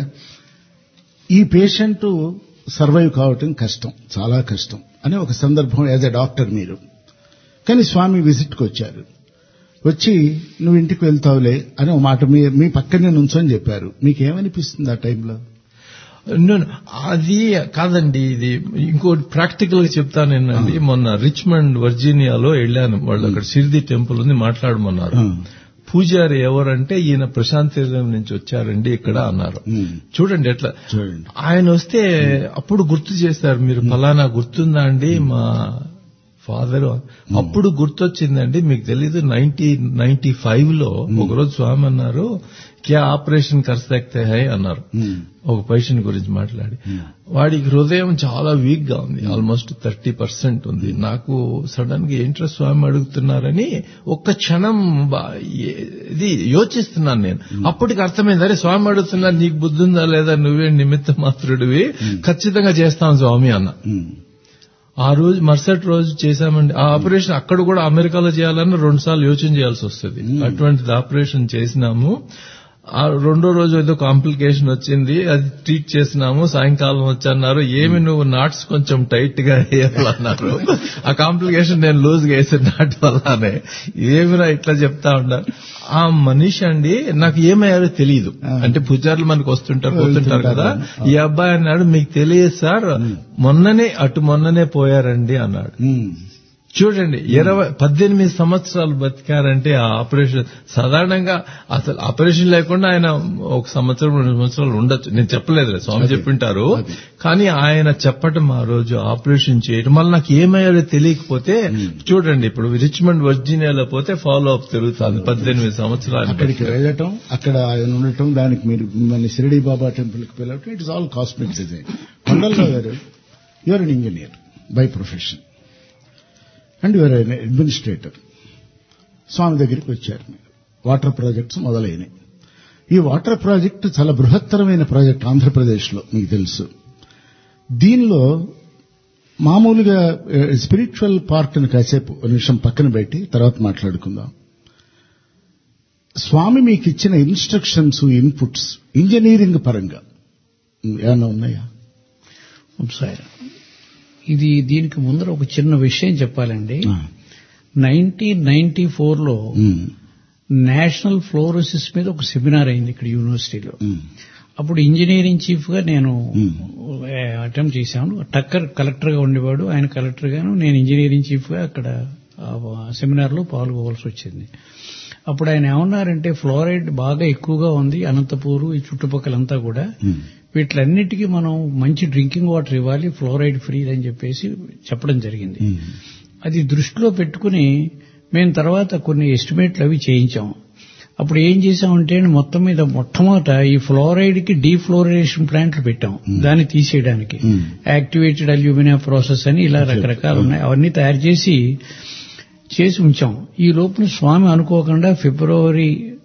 ఈ పేషెంట్ సర్వైవ్ కావటం కష్టం, చాలా కష్టం అని ఒక సందర్భం యాజ్ ఎ డాక్టర్ మీరు. కానీ స్వామి విజిట్కి వచ్చారు. వచ్చి నువ్వు ఇంటికి వెళ్తావులే అని ఒక మాట మీ మీ పక్కనే నుంచొని చెప్పారు. మీకేమనిపిస్తుంది ఆ టైంలో? అది కాదండి, ఇది ఇంకోటి ప్రాక్టికల్ గా చెప్తానేనండి. మొన్న రిచ్మండ్ వర్జీనియాలో వెళ్ళాను, వాళ్ళు అక్కడ షిర్డీ టెంపుల్ ఉంది, మాట్లాడమన్నారు. పూజారి ఎవరంటే ఈయన ప్రశాంత్ నుంచి వచ్చారండి ఇక్కడ అన్నారు. చూడండి ఎట్లా ఆయన వస్తే అప్పుడు గుర్తు చేశారు, మీరు ఫలానా గుర్తుందా అండి మా ఫాదర్, అప్పుడు గుర్తొచ్చిందండి. మీకు తెలీదు, నైన్టీన్ నైన్టీ ఫైవ్ లో ఒకరోజు స్వామి అన్నారు, క్యా ఆపరేషన్ కర్ సక్తే హై అన్నారు. ఒక పేషెంట్ గురించి మాట్లాడి, వాడికి హృదయం చాలా వీక్ గా ఉంది, ఆల్మోస్ట్ థర్టీ పర్సెంట్ ఉంది. నాకు సడన్ గా ఏంట్రా స్వామి అడుగుతున్నారని ఒక్క క్షణం ఇది యోచిస్తున్నాను నేను. అప్పటికి అర్థమైంది, అరే స్వామి అడుగుతున్నారు, నీకు బుద్ధి ఉందా లేదా, నువ్వే నిమిత్త మాత్రుడివి, ఖచ్చితంగా చేస్తాను స్వామి అన్న. ఆ రోజు మరుసటి రోజు చేశామండి ఆ ఆపరేషన్. అక్కడ కూడా అమెరికాలో చేయాలన్నా రెండు సార్లు యోచన చేయాల్సి వస్తుంది. అటువంటిది ఆపరేషన్ చేసినాము. ఆ రెండో రోజు ఏదో కాంప్లికేషన్ వచ్చింది, అది ట్రీట్ చేసినాము. సాయంకాలం వచ్చన్నారు, ఏమి నువ్వు నాట్స్ కొంచెం టైట్ గా వేయాలన్నారు. ఆ కాంప్లికేషన్ నేను లూజ్ గా వేసిన నాట్ వల్లనే. ఏమిరా ఇట్లా చెప్తా ఉన్నారు. ఆ మనిషి అండి నాకు ఏమయ్యారో తెలియదు. అంటే పూజారులు మనకు వస్తుంటారు పోతుంటారు కదా, ఈ అబ్బాయి అన్నాడు, మీకు తెలియదు సార్, మొన్ననే అటు మొన్ననే పోయారండి అన్నాడు. చూడండి, ఇరవై పద్దెనిమిది సంవత్సరాలు బతికారంటే ఆ ఆపరేషన్. సాధారణంగా అసలు ఆపరేషన్ లేకుండా ఆయన ఒక సంవత్సరం రెండు సంవత్సరాలు ఉండొచ్చు, నేను చెప్పలేదు, స్వామి చెప్పింటారు. కానీ ఆయన చెప్పటం ఆ రోజు ఆపరేషన్ చేయటం వల్ల నాకు ఏమయ్యారో తెలియకపోతే, చూడండి ఇప్పుడు రిచ్మండ్ వర్జీనియాలో పోతే ఫాలో అప్ తిరుగుతుంది పద్దెనిమిది సంవత్సరాలు. అక్కడికి వెళ్ళటం, అక్కడ ఆయన ఉండటం, దానికి మీరు మిమ్మల్ని షిరిడీ బాబా టెంపుల్ కి వెళ్ళటం, it is all cosmic design. కొండల్లో garu you're an engineer by profession and you're an administrator. Swami దగ్గరికి వచ్చారు మీరు, వాటర్ ప్రాజెక్ట్స్ మొదలైనవి. ఈ వాటర్ ప్రాజెక్టు చాలా బృహత్తరమైన ప్రాజెక్ట్ ఆంధ్రప్రదేశ్లో, మీకు తెలుసు. దీనిలో మామూలుగా స్పిరిచువల్ పార్ట్ని కాసేపు ఒక నిమిషం పక్కన పెట్టి తర్వాత మాట్లాడుకుందాం. స్వామి మీకు ఇచ్చిన ఇన్స్ట్రక్షన్స్, ఇన్పుట్స్ ఇంజనీరింగ్ పరంగా ఏమన్నా ఉన్నాయా? సార్, ఇది దీనికి ముందర ఒక చిన్న విషయం చెప్పాలండి. నైన్టీన్ నైన్టీ ఫోర్ లో నేషనల్ ఫ్లోరోసిస్ మీద ఒక సెమినార్ అయింది ఇక్కడ యూనివర్సిటీలో. అప్పుడు ఇంజనీరింగ్ చీఫ్ గా నేను అటెంప్ట్ చేశాను. టక్కర్ కలెక్టర్ గా ఉండేవాడు, ఆయన కలెక్టర్ గాను, నేను ఇంజనీరింగ్ చీఫ్ గా అక్కడ సెమినార్ లో పాల్గొవలసి వచ్చింది. అప్పుడు ఆయన ఏమన్నారంటే, ఫ్లోరైడ్ బాగా ఎక్కువగా ఉంది అనంతపూర్ ఈ చుట్టుపక్కలంతా కూడా, వీటిలన్నిటికీ మనం మంచి డ్రింకింగ్ వాటర్ ఇవ్వాలి, ఫ్లోరైడ్ ఫ్రీ అని చెప్పేసి చెప్పడం జరిగింది. అది దృష్టిలో పెట్టుకుని మేము తర్వాత కొన్ని ఎస్టిమేట్లు అవి చేయించాం. అప్పుడు ఏం చేశామంటే, మొత్తం మీద మొట్టమొదట ఈ ఫ్లోరైడ్ కి డీఫ్లోరైడేషన్ ప్లాంట్లు పెట్టాం, దాన్ని తీసేయడానికి. యాక్టివేటెడ్ అల్యూమినియం ప్రాసెస్ అని ఇలా రకరకాలు ఉన్నాయి, అవన్నీ తయారు చేసి చేసి ఉంచాం. ఈ లోపల స్వామి అనుకోకుండా ఫిబ్రవరి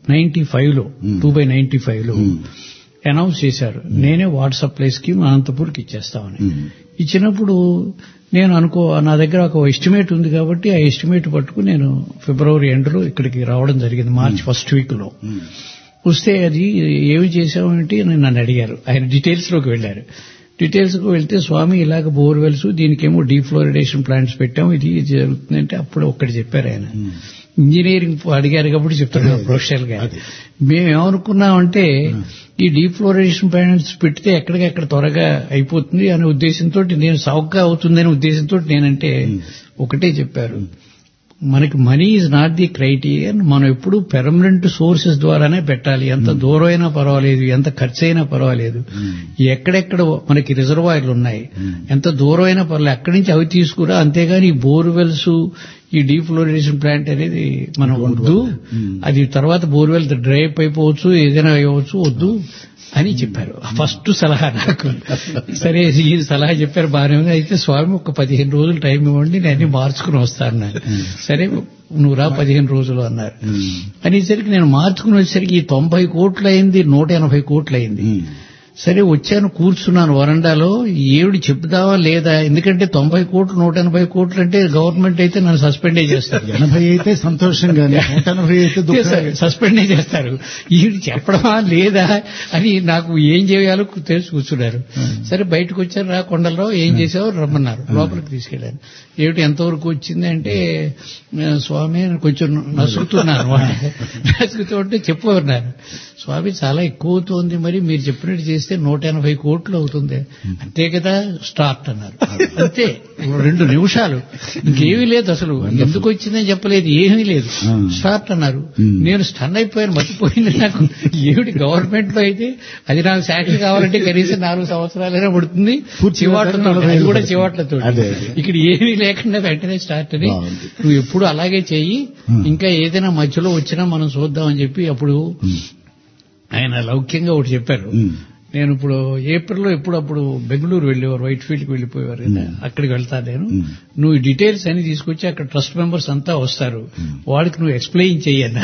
నైన్టీ ఫైవ్ లో టూ బై నైన్టీ ఫైవ్ లో అనౌన్స్ చేశారు, నేనే వాటర్ సప్లై స్కీమ్ అనంతపూర్కి ఇచ్చేస్తామని. ఇచ్చినప్పుడు నేను అనుకో నా దగ్గర ఒక ఎస్టిమేట్ ఉంది కాబట్టి ఆ ఎస్టిమేట్ పట్టుకుని నేను ఫిబ్రవరి ఎండ్లో ఇక్కడికి రావడం జరిగింది, మార్చ్ ఫస్ట్ వీక్ లో. వస్తే అది ఏమి చేశామంటే నన్ను అడిగారు, ఆయన డీటెయిల్స్ లోకి వెళ్లారు. డీటెయిల్స్ కు వెళ్తే స్వామి ఇలాగ బోర్వెల్స్ దీనికేమో డీఫ్లోరిడేషన్ ప్లాంట్స్ పెట్టాము, ఇది జరుగుతుందంటే అప్పుడు ఒక్కటి చెప్పారు ఆయన. ఇంజనీరింగ్ అడిగారు కాబట్టి చెప్తున్నారు ప్రొఫెషనల్ గా. మేమేమనుకున్నామంటే ఈ డీఫ్లోరేషన్ ప్లాంట్స్ పెడితే ఎక్కడికెక్కడ త్వరగా అయిపోతుంది అనే ఉద్దేశంతో, నేను సౌకగా అవుతుందనే ఉద్దేశంతో నేనంటే ఒకటే చెప్పారు, మనకి money is not the criterion, మనం ఎప్పుడు పెర్మనెంట్ సోర్సెస్ ద్వారానే పెట్టాలి. ఎంత దూరం అయినా పర్వాలేదు, ఎంత ఖర్చు అయినా పర్వాలేదు, ఎక్కడెక్కడ మనకి రిజర్వాయర్లు ఉన్నాయి, ఎంత దూరం అయినా పర్వాలేదు, అక్కడి నుంచి అవి తీసుకురా. అంతేగాని ఈ బోర్వెల్స్ ఈ డీఫ్లోరిడేషన్ ప్లాంట్ అనేది మనం వద్దు, అది తర్వాత బోర్వెల్ డ్రై అప్ అయిపోవచ్చు, ఏదైనా అయ్యవచ్చు, వద్దు అని చెప్పారు. ఫస్ట్ సలహా నాకు. సరే ఈ సలహా చెప్పారు, బాగానే ఉంది. అయితే స్వామి ఒక పదిహేను రోజులు టైం ఇవ్వండి, నేను అన్ని మార్చుకుని వస్తాను. సరే నువ్వు రా పదిహేను రోజులు అన్నారు. అనేసరికి నేను మార్చుకుని వచ్చేసరికి ఈ తొంభై కోట్లు అయింది, నూట ఎనభై కోట్లు అయింది. సరే వచ్చాను, కూర్చున్నాను వరండాలో, ఏడు చెప్దావా లేదా, ఎందుకంటే తొంభై కోట్లు నూట ఎనభై కోట్లు అంటే గవర్నమెంట్ అయితే నన్ను సస్పెండే చేస్తారు. ఎనభై అయితే సంతోషంగా, నూట ఎనభై అయితే సస్పెండే చేస్తారు. ఈడు చెప్పడమా లేదా అని నాకు ఏం చేయాలో తెలిసి కూర్చున్నారు. సరే బయటకు వచ్చారు, రా కొండలరావు ఏం చేసావో రమ్మన్నారు, లోపలికి తీసుకెళ్ళాను. ఏమిటి ఎంతవరకు వచ్చింది అంటే, స్వామి కొంచెం నసుకుతున్నాను. నసుకుతూ ఉంటే చెప్పు అన్నారు. స్వామి చాలా ఎక్కువ అవుతుంది, మరి మీరు చెప్పినట్టు చేస్తే నూట ఎనభై కోట్లు అవుతుంది. అంతే కదా, స్టార్ట్ అన్నారు. అంతే రెండు నిమిషాలు, ఇంకేమీ లేదు అసలు. ఎందుకు వచ్చిందని చెప్పలేదు, ఏమీ లేదు, స్టార్ట్ అన్నారు. నేను స్టన్ అయిపోయాను, మర్చిపోయింది నాకు. ఏమిటి గవర్నమెంట్ లో అయితే అది నాకు శాంక్షన్ కావాలంటే కనీసం నాలుగు సంవత్సరాలైనా పడుతుంది, చివాట్లతో, అది కూడా చివాట్లతో. ఇక్కడ ఏమీ లేకుండా వెంటనే స్టార్ట్ అని, నువ్వు ఎప్పుడు అలాగే చెయ్యి, ఇంకా ఏదైనా మధ్యలో వచ్చినా మనం చూద్దామని చెప్పి అప్పుడు ఆయన లౌక్యంగా ఒకటి చెప్పారు. నేను ఇప్పుడు ఏప్రిల్లో ఎప్పుడు అప్పుడు బెంగళూరు వెళ్ళేవారు, వైట్ ఫీల్డ్ కి వెళ్ళిపోయేవారు, అక్కడికి వెళ్తా నేను, నువ్వు ఈ డీటెయిల్స్ అన్ని తీసుకొచ్చి అక్కడ ట్రస్ట్ మెంబర్స్ అంతా వస్తారు, వాళ్ళకి నువ్వు ఎక్స్ప్లెయిన్ చెయ్యన్నా.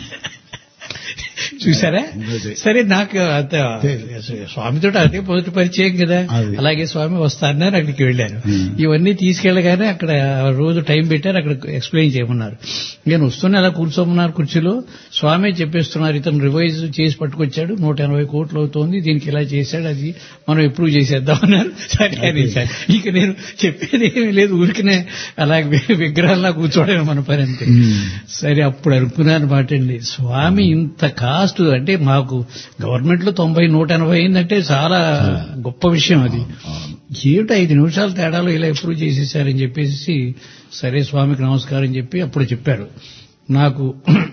చూసారా? సరే నాకు స్వామితో అదే మొదటి పరిచయం కదా, అలాగే స్వామి వస్తారన్నారు, అక్కడికి వెళ్ళాను. ఇవన్నీ తీసుకెళ్లగానే అక్కడ రోజు టైం పెట్టారు, అక్కడ ఎక్స్ప్లెయిన్ చేయమన్నారు. నేను వస్తున్నా అలా కూర్చోమన్నారు కుర్చీలో. స్వామి చెప్పేస్తున్నారు, ఇతను రివైజ్ చేసి పట్టుకొచ్చాడు, నూట ఎనభై కోట్లు అవుతోంది, దీనికి ఇలా చేశాడు, అది మనం ఎప్పుడు చేసేద్దామన్నారు. సరే అని సార్, ఇక నేను చెప్పేది ఏమీ లేదు, ఊరికినే అలాగే విగ్రహాల్లో కూర్చోవడం మన పని అంతే. సరే అప్పుడు అనుకున్నాను మాట అండి, స్వామి ఇంత కాస్ట్ అంటే మాకు గవర్నమెంట్ లో తొంభై నూట ఎనభై అయిందంటే చాలా గొప్ప విషయం. అది ఏమిటి ఐదు నిమిషాల తేడాలో ఇలా ఎప్పుడు చేసేసారని చెప్పేసి, సరే స్వామికి నమస్కారం చెప్పి అప్పుడు చెప్పారు నాకు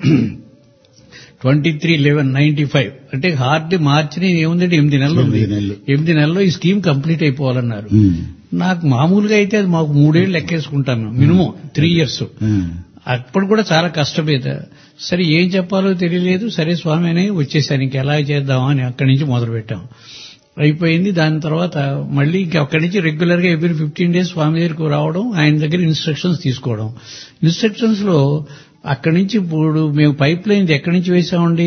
twenty three eleven ninety five అంటే హార్డ్లీ మార్చి ఏముందంటే ఎనిమిది నెలలు ఉంది, ఎనిమిది నెలల్లో ఈ స్కీమ్ కంప్లీట్ అయిపోవాలన్నారు. నాకు మామూలుగా అయితే అది మాకు మూడేళ్లు లెక్కేసుకుంటాను, మినిమం త్రీ ఇయర్స్. అప్పుడు కూడా చాలా కష్టమేద. సరే ఏం చెప్పాలో తెలియలేదు. సరే స్వామి అని వచ్చేసాను, ఇంకెలా చేద్దామని అక్కడి నుంచి మొదలు పెట్టాం. అయిపోయింది. దాని తర్వాత మళ్ళీ ఇంకా అక్కడి నుంచి రెగ్యులర్ గా ఎవ్రీ ఫిఫ్టీన్ డేస్ స్వామి దగ్గరకు రావడం, ఆయన దగ్గర ఇన్స్ట్రక్షన్స్ తీసుకోవడం. ఇన్స్ట్రక్షన్స్ లో అక్కడి నుంచి ఇప్పుడు మేము పైప్ లైన్ ఎక్కడి నుంచి వేసామండి,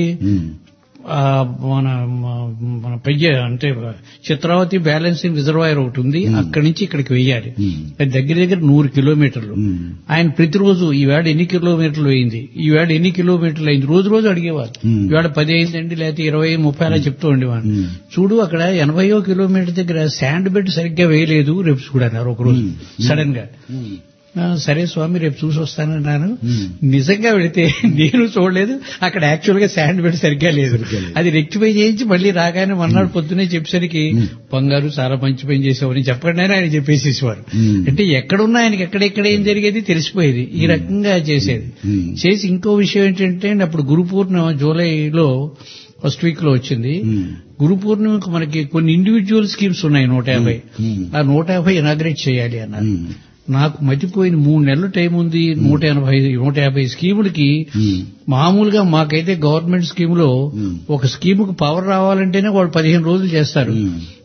మన మన పెయ్య అంటే చిత్రావతి బ్యాలెన్సింగ్ రిజర్వాయర్ ఒకటి ఉంది, అక్కడి నుంచి ఇక్కడికి వెయ్యాలి. అది దగ్గర దగ్గర నూరు కిలోమీటర్లు. ఆయన ప్రతిరోజు ఈవేళ ఎన్ని కిలోమీటర్లు అయింది, ఈవేళ ఎన్ని కిలోమీటర్లు అయింది, రోజు రోజు అడిగేవారు. ఈవేళ పది అయిందండి, లేకపోతే ఇరవై ముప్పై అలా చెప్తూ ఉండేవాడు. చూడు అక్కడ ఎనభైయో కిలోమీటర్ దగ్గర శాండ్ బెడ్ సరిగ్గా వేయలేదు, రేపు చూడన్నారు ఒకరోజు సడన్ గా. సరే స్వామి రేపు చూసి వస్తానన్నాను. నిజంగా వెళితే నేను చూడలేదు, అక్కడ యాక్చువల్ గా శాండ్ బెడ్ సరిగ్గా లేదు. అది రెక్టిఫై చేయించి మళ్ళీ రాగానే మన్నాడు పొద్దునే చెప్పేసరికి బంగారు చాలా మంచి పని చేసావని చెప్పండి అని ఆయన చెప్పేసేసేవారు. అంటే ఎక్కడున్నా ఆయనకి ఎక్కడెక్కడ ఏం జరిగేది తెలిసిపోయేది. ఈ రకంగా చేసేది. చేసి ఇంకో విషయం ఏంటంటే అప్పుడు గురు పూర్ణిమ జూలైలో ఫస్ట్ వీక్ లో వచ్చింది. గురు పూర్ణిమకు మనకి కొన్ని ఇండివిజువల్ స్కీమ్స్ ఉన్నాయి నూట యాభై ఆ నూట యాభై ఇనాగ్రేట్ చేయాలి అన్నారు. నాకు మతిపోయిన మూడు నెలలు టైం ఉంది. నూట ఎనభై నూట యాభై స్కీములకి మామూలుగా మాకైతే గవర్నమెంట్ స్కీమ్ లో ఒక స్కీముకు పవర్ రావాలంటేనే వాళ్ళు పదిహేను రోజులు చేస్తారు.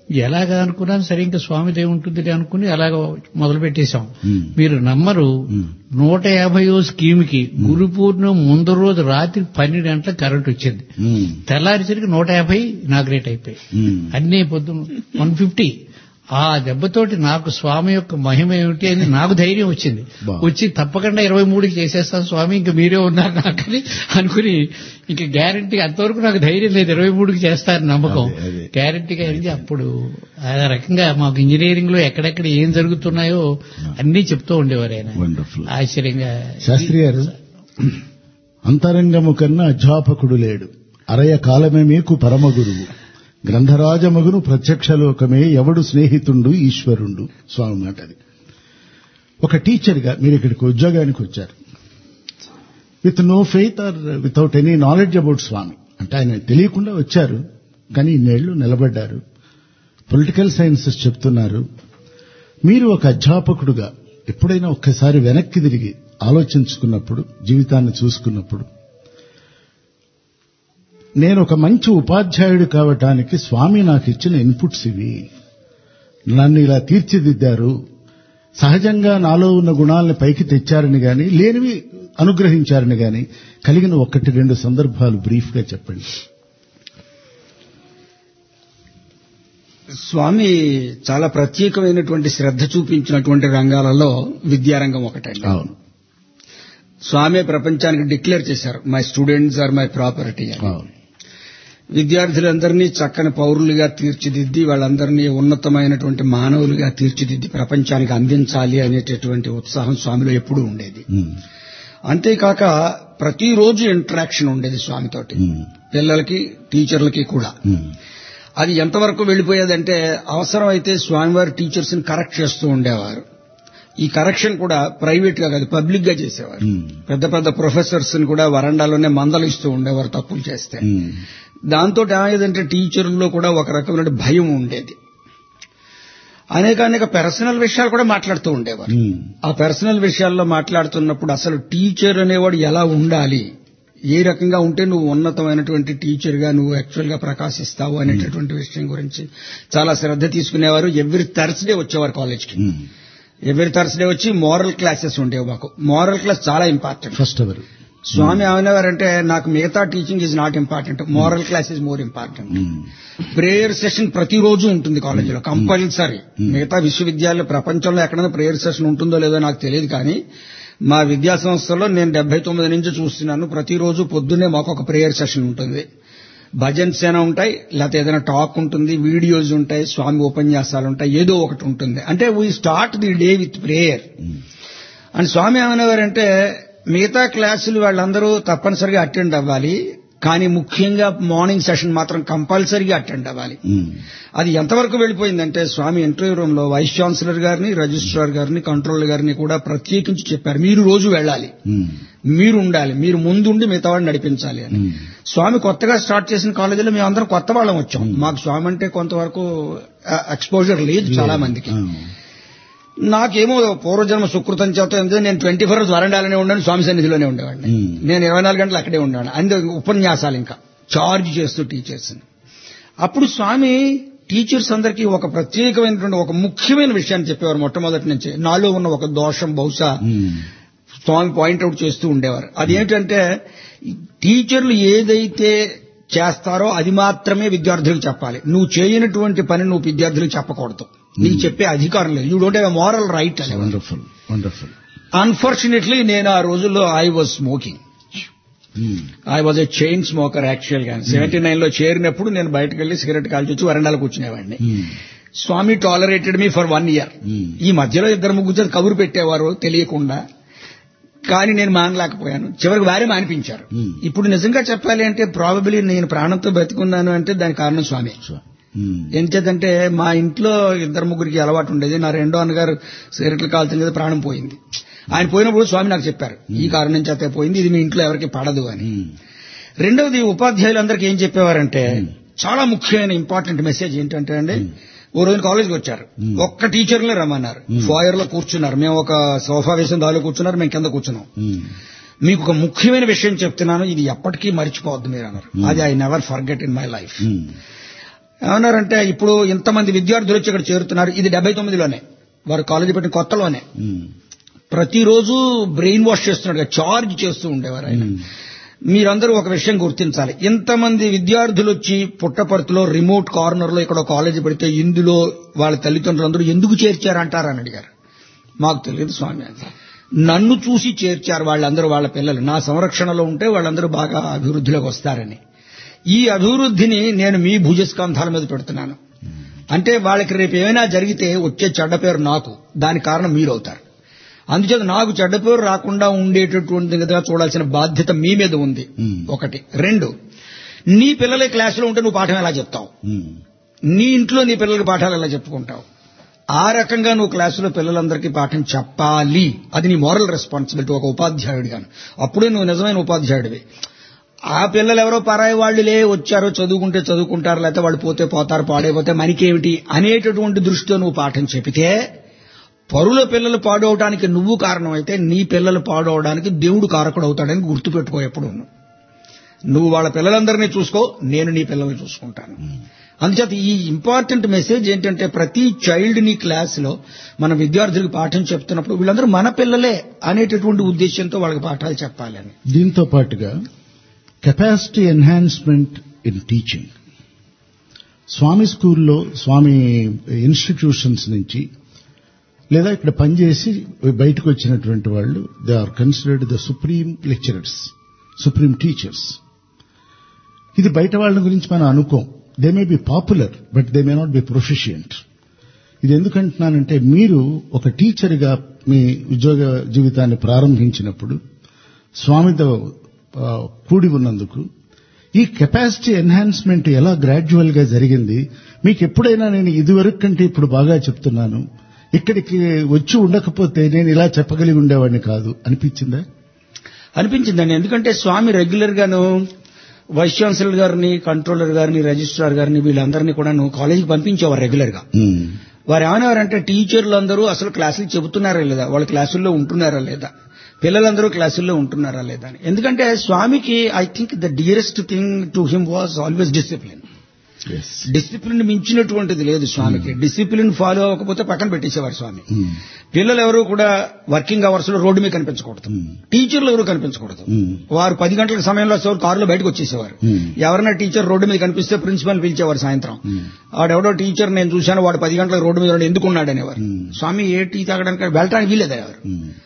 ఎలాగా అనుకున్నాను, సరే ఇంకా స్వామిదే ఉంటుంది అనుకుని అలాగ మొదలు పెట్టేశాం. Hmm. మీరు నమ్మరు, Hmm. నూట యాభైయో స్కీమ్ కి గురు పూర్ణిమ ముందు రోజు రాత్రి పన్నెండు గంటలకు కరెంట్ వచ్చింది. Hmm. తెల్లారిసరికి నూట యాభై ఇనాగ్రేట్ అయిపోయి Hmm. అన్నీ పొద్దున వన్ ఫిఫ్టీ. ఆ దెబ్బతోటి నాకు స్వామి యొక్క మహిమ ఏమిటి అని నాకు ధైర్యం వచ్చింది. బా. వచ్చి తప్పకుండా ఇరవై మూడుకి చేసేస్తాను స్వామి, ఇంకా మీరే ఉన్నారు నాకని అనుకుని ఇంకా గ్యారంటీ, అంతవరకు నాకు ధైర్యం లేదు ఇరవై మూడుకి చేస్తారని నమ్మకం. అదే, అదే. గ్యారంటీగా అయింది. అప్పుడు ఆ రకంగా మాకు ఇంజనీరింగ్ లో ఎక్కడెక్కడ ఏం జరుగుతున్నాయో అన్నీ చెప్తూ ఉండేవారు ఆయన. వండర్ఫుల్. ఆశ్చర్యంగా. శాస్త్రి గారు, అంతరంగము కన్నా అధ్యాపకుడు లేడు, అరయ కాలమే మీకు పరమ గురువు, గ్రంథరాజమగును ప్రత్యక్షలోకమే ఎవడు స్నేహితుండు ఈశ్వరుండు. స్వామి మాట అది. ఒక టీచర్గా మీరు ఇక్కడికి ఉద్యోగానికి వచ్చారు, with no faith or without any knowledge about Swami. అంటే ఆయన తెలియకుండా వచ్చారు, కానీ ఇన్నేళ్లు నిలబడ్డారు, పొలిటికల్ సైన్సెస్ చెప్తున్నారు. మీరు ఒక అధ్యాపకుడుగా ఎప్పుడైనా ఒక్కసారి వెనక్కి తిరిగి ఆలోచించుకున్నప్పుడు, జీవితాన్ని చూసుకున్నప్పుడు, నేను ఒక మంచి ఉపాధ్యాయుడు కావటానికి స్వామి నాకు ఇచ్చిన ఇన్పుట్స్ ఇవి, నన్ను ఇలా తీర్చిదిద్దారు, సహజంగా నాలో ఉన్న గుణాలను పైకి తెచ్చారని గాని, లేనివి అనుగ్రహించారని గాని కలిగిన ఒకటి రెండు సందర్భాలు బ్రీఫ్ గా చెప్పండి. స్వామి చాలా ప్రత్యేకమైనటువంటి శ్రద్ధ చూపించినటువంటి రంగాలలో విద్యారంగం ఒకటండి. అవును. స్వామి ప్రపంచానికి డిక్లేర్ చేశారు, my students are my property అని. అవును. విద్యార్థులందరినీ చక్కని పౌరులుగా తీర్చిదిద్ది, వాళ్ళందరినీ ఉన్నతమైనటువంటి మానవులుగా తీర్చిదిద్ది ప్రపంచానికి అందించాలి అనేటటువంటి ఉత్సాహం స్వామిలో ఎప్పుడూ ఉండేది. ఉమ్. అంతేకాక ప్రతిరోజు ఇంటరాక్షన్ ఉండేది స్వామితోటి, ఉమ్. పిల్లలకి టీచర్లకి కూడా. ఉమ్. అది ఎంతవరకు వెళ్లిపోయేదంటే అవసరమైతే స్వామివారి టీచర్స్ ని కరెక్ట్ చేస్తూ ఉండేవారు. ఈ కరెక్షన్ కూడా ప్రైవేట్ గా కాదు, పబ్లిక్ గా చేసేవారు. ఉమ్. పెద్ద పెద్ద ప్రొఫెసర్స్ ని కూడా వరండాలోనే మందలిస్తూ ఉండేవారు తప్పులు చేస్తే. ఉమ్. దాంతో ఏమయ్యేదంటే టీచర్లలో కూడా ఒక రకమైన భయం ఉండేది. అనేక అనేక పర్సనల్ విషయాలు కూడా మాట్లాడుతూ ఉండేవారు. ఉమ్. ఆ పర్సనల్ విషయాల్లో మాట్లాడుతున్నప్పుడు అసలు టీచర్ అనేవాడు ఎలా ఉండాలి, ఏ రకంగా ఉంటే నువ్వు ఉన్నతమైనటువంటి టీచర్ గా నువ్వు యాక్చువల్ గా ప్రకాశిస్తావు అనేటటువంటి విషయం గురించి చాలా శ్రద్ధ తీసుకునేవారు. ఎవ్రీ థర్స్డే వచ్చేవారు కాలేజ్కి. ఉమ్. ఎవ్రీ థర్స్డే వచ్చి మోరల్ క్లాసెస్ ఉండేవి మాకు. మోరల్ క్లాస్ చాలా ఇంపార్టెంట్. ఫస్ట్ అవర్ స్వామి ఏమనేవారంటే, నాకు మిగతా teaching is not important, moral class is more important. Prayer session ప్రతిరోజు ఉంటుంది కాలేజీలో కంపల్సరీ. మిగతా విశ్వవిద్యాలయ ప్రపంచంలో ఎక్కడైనా ప్రేయర్ సెషన్ ఉంటుందో లేదో నాకు తెలియదు, కానీ మా విద్యా సంస్థలో నేను డెబ్బై తొమ్మిది నుంచి చూస్తున్నాను, ప్రతిరోజు పొద్దున్నే మాకు ఒక ప్రేయర్ సెషన్ ఉంటుంది. భజన్స్ అయినా ఉంటాయి, లేకపోతే ఏదైనా టాక్ ఉంటుంది, వీడియోస్ ఉంటాయి, స్వామి ఉపన్యాసాలు ఉంటాయి, ఏదో ఒకటి ఉంటుంది. అంటే we start the day with prayer. And Swami ఏమనేవారంటే, మిగతా క్లాసులు వాళ్ళందరూ తప్పనిసరిగా అటెండ్ అవ్వాలి, కానీ ముఖ్యంగా మార్నింగ్ సెషన్ మాత్రం కంపల్సరీగా అటెండ్ అవ్వాలి. అది ఎంతవరకు వెళ్ళిపోయిందంటే, స్వామి ఇంటర్వ్యూ రూమ్ లో వైస్ ఛాన్సలర్ గారిని, రిజిస్ట్రార్ గారిని, కంట్రోలర్ గారిని కూడా ప్రత్యేకించి చెప్పారు, మీరు రోజు వెళ్ళాలి, మీరు ఉండాలి, మీరు ముందుండి మిగతా వాడిని నడిపించాలి అని. స్వామి కొత్తగా స్టార్ట్ చేసిన కాలేజీలో మేము అందరం కొత్త వాళ్ళం వచ్చాం. మాకు స్వామి అంటే కొంతవరకు ఎక్స్పోజర్ లేదు చాలా మందికి. నాకేమో పూర్వజన్మ సుకృతం చేత నేను ట్వంటీ ఫోర్ అవర్స్ వరండాలోనే ఉండాను, స్వామి సన్నిధిలోనే ఉండేవాడిని. నేను ఇరవై నాలుగు గంటలు అక్కడే ఉండేవాడిని. అందు ఉపన్యాసాలు ఇంకా చార్జ్ చేస్తూ టీచర్స్. అప్పుడు స్వామి టీచర్స్ అందరికీ ఒక ప్రత్యేకమైనటువంటి ఒక ముఖ్యమైన విషయాన్ని చెప్పేవారు. మొట్టమొదటి నుంచి నాలో ఉన్న ఒక దోషం బహుశా స్వామి పాయింట్అవుట్ చేస్తూ ఉండేవారు. అదేంటంటే, టీచర్లు ఏదైతే చేస్తారో అది మాత్రమే విద్యార్థులకు చెప్పాలి, నువ్వు చేయనటువంటి పని నువ్వు విద్యార్థులకు చెప్పకూడదు, నీకు చెప్పే అధికారం లేదు, you don't have a moral right అని. Wonderful wonderful. అన్ఫార్చునేట్లీ నేను ఆ రోజుల్లో I was smoking. I was a chain smoker actual గా. సెవెంటీ నైన్ లో చేరినప్పుడు నేను బయటకు వెళ్లి సిగరెట్ కాల్చి వచ్చి వరండాలో కూర్చునేవాడిని. Swami tolerated me for one year. ఈ మధ్యలో ఇద్దరు ముగ్గురు కబురు పెట్టేవారు తెలియకుండా, కానీ నేను మానలేకపోయాను. చివరికి వారే మానిపించారు. ఇప్పుడు నిజంగా చెప్పాలి అంటే ప్రాబబ్లీ నేను ప్రాణంతో బతికున్నాను అంటే దానికి కారణం స్వామి. ఎంచేతంటే మా ఇంట్లో ఇద్దరు ముగ్గురికి అలవాటు ఉండేది. నా రెండో అన్నగారు సిగరెట్లు కాల్చిన కదా ప్రాణం పోయింది. ఆయన పోయినప్పుడు స్వామి నాకు చెప్పారు, ఈ కారణం చేతే పోయింది, ఇది మీ ఇంట్లో ఎవరికి పడదు అని. రెండవది, ఉపాధ్యాయులందరికీ ఏం చెప్పేవారంటే, చాలా ముఖ్యమైన ఇంపార్టెంట్ మెసేజ్ ఏంటంటే అండి, ఓ రోజు కాలేజ్కి వచ్చారు, ఒక్క టీచర్లే రమ్మన్నారు, ఫాయర్ లో కూర్చున్నారు, మేము ఒక సోఫా వేసిన దానిలో కూర్చున్నారు, మేము కింద కూర్చున్నాం. మీకు ఒక ముఖ్యమైన విషయం చెప్తున్నాను, ఇది ఎప్పటికీ మర్చిపోవద్దు మీరు అన్నారు. అది I never forget in my life. ఏమన్నారంటే ఇప్పుడు ఇంతమంది విద్యార్థులు వచ్చి ఇక్కడ చేరుతున్నారు, ఇది డెబ్బై తొమ్మిదిలోనే వారు కాలేజీ పెట్టిన కొత్తలోనే. ప్రతిరోజు బ్రెయిన్ వాష్ చేస్తున్నాడు, చార్జ్ చేస్తూ ఉండేవారు ఆయన. మీరందరూ ఒక విషయం గుర్తించాలి, ఇంతమంది విద్యార్థులు వచ్చి పుట్టపర్తిలో రిమోట్ కార్నర్ లో ఇక్కడ కాలేజీ పెడితే ఇందులో వాళ్ళ తల్లిదండ్రులందరూ ఎందుకు చేర్చారంటారని అడిగారు. మాకు తెలియదు స్వామి, నన్ను చూసి చేర్చారు వాళ్ళందరూ, వాళ్ళ పిల్లలు నా సంరక్షణలో ఉంటే వాళ్ళందరూ బాగా అభివృద్ధిలోకి వస్తారని. ఈ అభివృద్ధిని నేను మీ భుజస్కంధాల మీద పెడుతున్నాను. అంటే వాళ్ళకి రేపు ఏమైనా జరిగితే వచ్చే చెడ్డ పేరు నాకు, దానికి కారణం మీరు అవుతారు. అందుచేత నాకు చెడ్డ పేరు రాకుండా ఉండేటటువంటి విధంగా చూడాల్సిన బాధ్యత మీ మీద ఉంది. ఒకటి. రెండు, నీ పిల్లలే క్లాసులో ఉంటే నువ్వు పాఠం ఎలా చెప్తావు, నీ ఇంట్లో నీ పిల్లలకి పాఠాలు ఎలా చెప్పుకుంటావు, ఆ రకంగా నువ్వు క్లాసులో పిల్లలందరికీ పాఠం చెప్పాలి. అది నీ మోరల్ రెస్పాన్సిబిలిటీ ఒక ఉపాధ్యాయుడిగాను. అప్పుడే నువ్వు నిజమైన ఉపాధ్యాయుడివి. ఆ పిల్లలు ఎవరో పరాయి వాళ్ళులే వచ్చారో చదువుకుంటే చదువుకుంటారు, లేకపోతే వాళ్ళు పోతే పోతారు, పాడైపోతే మనకేమిటి అనేటటువంటి దృష్టితో నువ్వు పాఠం చెబితే పరుల పిల్లలు పాడవడానికి నువ్వు కారణమైతే నీ పిల్లలు పాడవడానికి దేవుడు కారకుడు అవుతాడని గుర్తుపెట్టుకో. ఎప్పుడు నువ్వు వాళ్ళ పిల్లలందరినీ చూసుకో, నేను నీ పిల్లల్ని చూసుకుంటాను. అందుచేత ఈ ఇంపార్టెంట్ మెసేజ్ ఏంటంటే ప్రతి చైల్డ్ నీ క్లాసులో మన విద్యార్థులకు పాఠం చెప్తున్నప్పుడు వీళ్ళందరూ మన పిల్లలే అనేటటువంటి ఉద్దేశంతో వాళ్ళకి పాఠాలు చెప్పాలని. దీంతో పాటుగా capacity enhancement in teaching. Swami స్కూల్లో, స్వామి ఇన్స్టిట్యూషన్స్ నుంచి లేదా ఇక్కడ పనిచేసి బయటకు వచ్చినటువంటి వాళ్ళు they are considered the supreme lecturers, supreme teachers. ఇది బయట వాళ్ళ గురించి మనం అనుకోం. They may be popular but they may not be proficient. ఇది ఎందుకంటున్నానంటే మీరు ఒక టీచర్గా మీ ఉద్యోగ జీవితాన్ని ప్రారంభించినప్పుడు స్వామితో కూడి ఉన్నందుకు ఈ కెపాసిటీ ఎన్హాన్స్మెంట్ ఎలా గ్రాడ్యువల్ గా జరిగింది, మీకు ఎప్పుడైనా నేను ఇదివరకు కంటే ఇప్పుడు బాగా చెప్తున్నాను, ఇక్కడికి వచ్చి ఉండకపోతే నేను ఇలా చెప్పగలిగి ఉండేవాడిని కాదు అనిపించిందా? అనిపించిందండి. ఎందుకంటే స్వామి రెగ్యులర్ గాను వైస్ ఛాన్సలర్ గారిని, కంట్రోలర్ గారిని, రిజిస్ట్రార్ గారిని వీళ్ళందరినీ కూడా కాలేజీకి పంపించేవారు రెగ్యులర్ గా. వారు ఏమనేవారంటే టీచర్లు అందరూ అసలు క్లాసులు చెబుతున్నారా లేదా, వాళ్ళ క్లాసుల్లో ఉంటున్నారా లేదా, పిల్లలందరూ క్లాసుల్లో ఉంటున్నారా లేదా అని. ఎందుకంటే స్వామికి I think the dearest thing to him was always discipline. Discipline మించినటువంటిది లేదు స్వామికి. డిసిప్లిన్ ఫాలో అవ్వకపోతే పక్కన పెట్టేసేవారు స్వామి. పిల్లలు ఎవరు కూడా వర్కింగ్ అవర్స్ లో రోడ్డు మీద కనిపించకూడదు, టీచర్లు ఎవరు కనిపించకూడదు. వారు పది గంటల సమయంలో కారులో బయటకు వచ్చేసేవారు. ఎవరైనా టీచర్ రోడ్డు మీద కనిపిస్తే ప్రిన్సిపల్ పిలిచేవారు సాయంత్రం. వాడెవడో టీచర్ నేను చూశాను వాడు పది గంటల రోడ్డు మీద ఎందుకున్నాడు అనేవారు. స్వామి ఏ టీ తాగడానికి వెళ్ళడానికి వీలేదయ్యారు.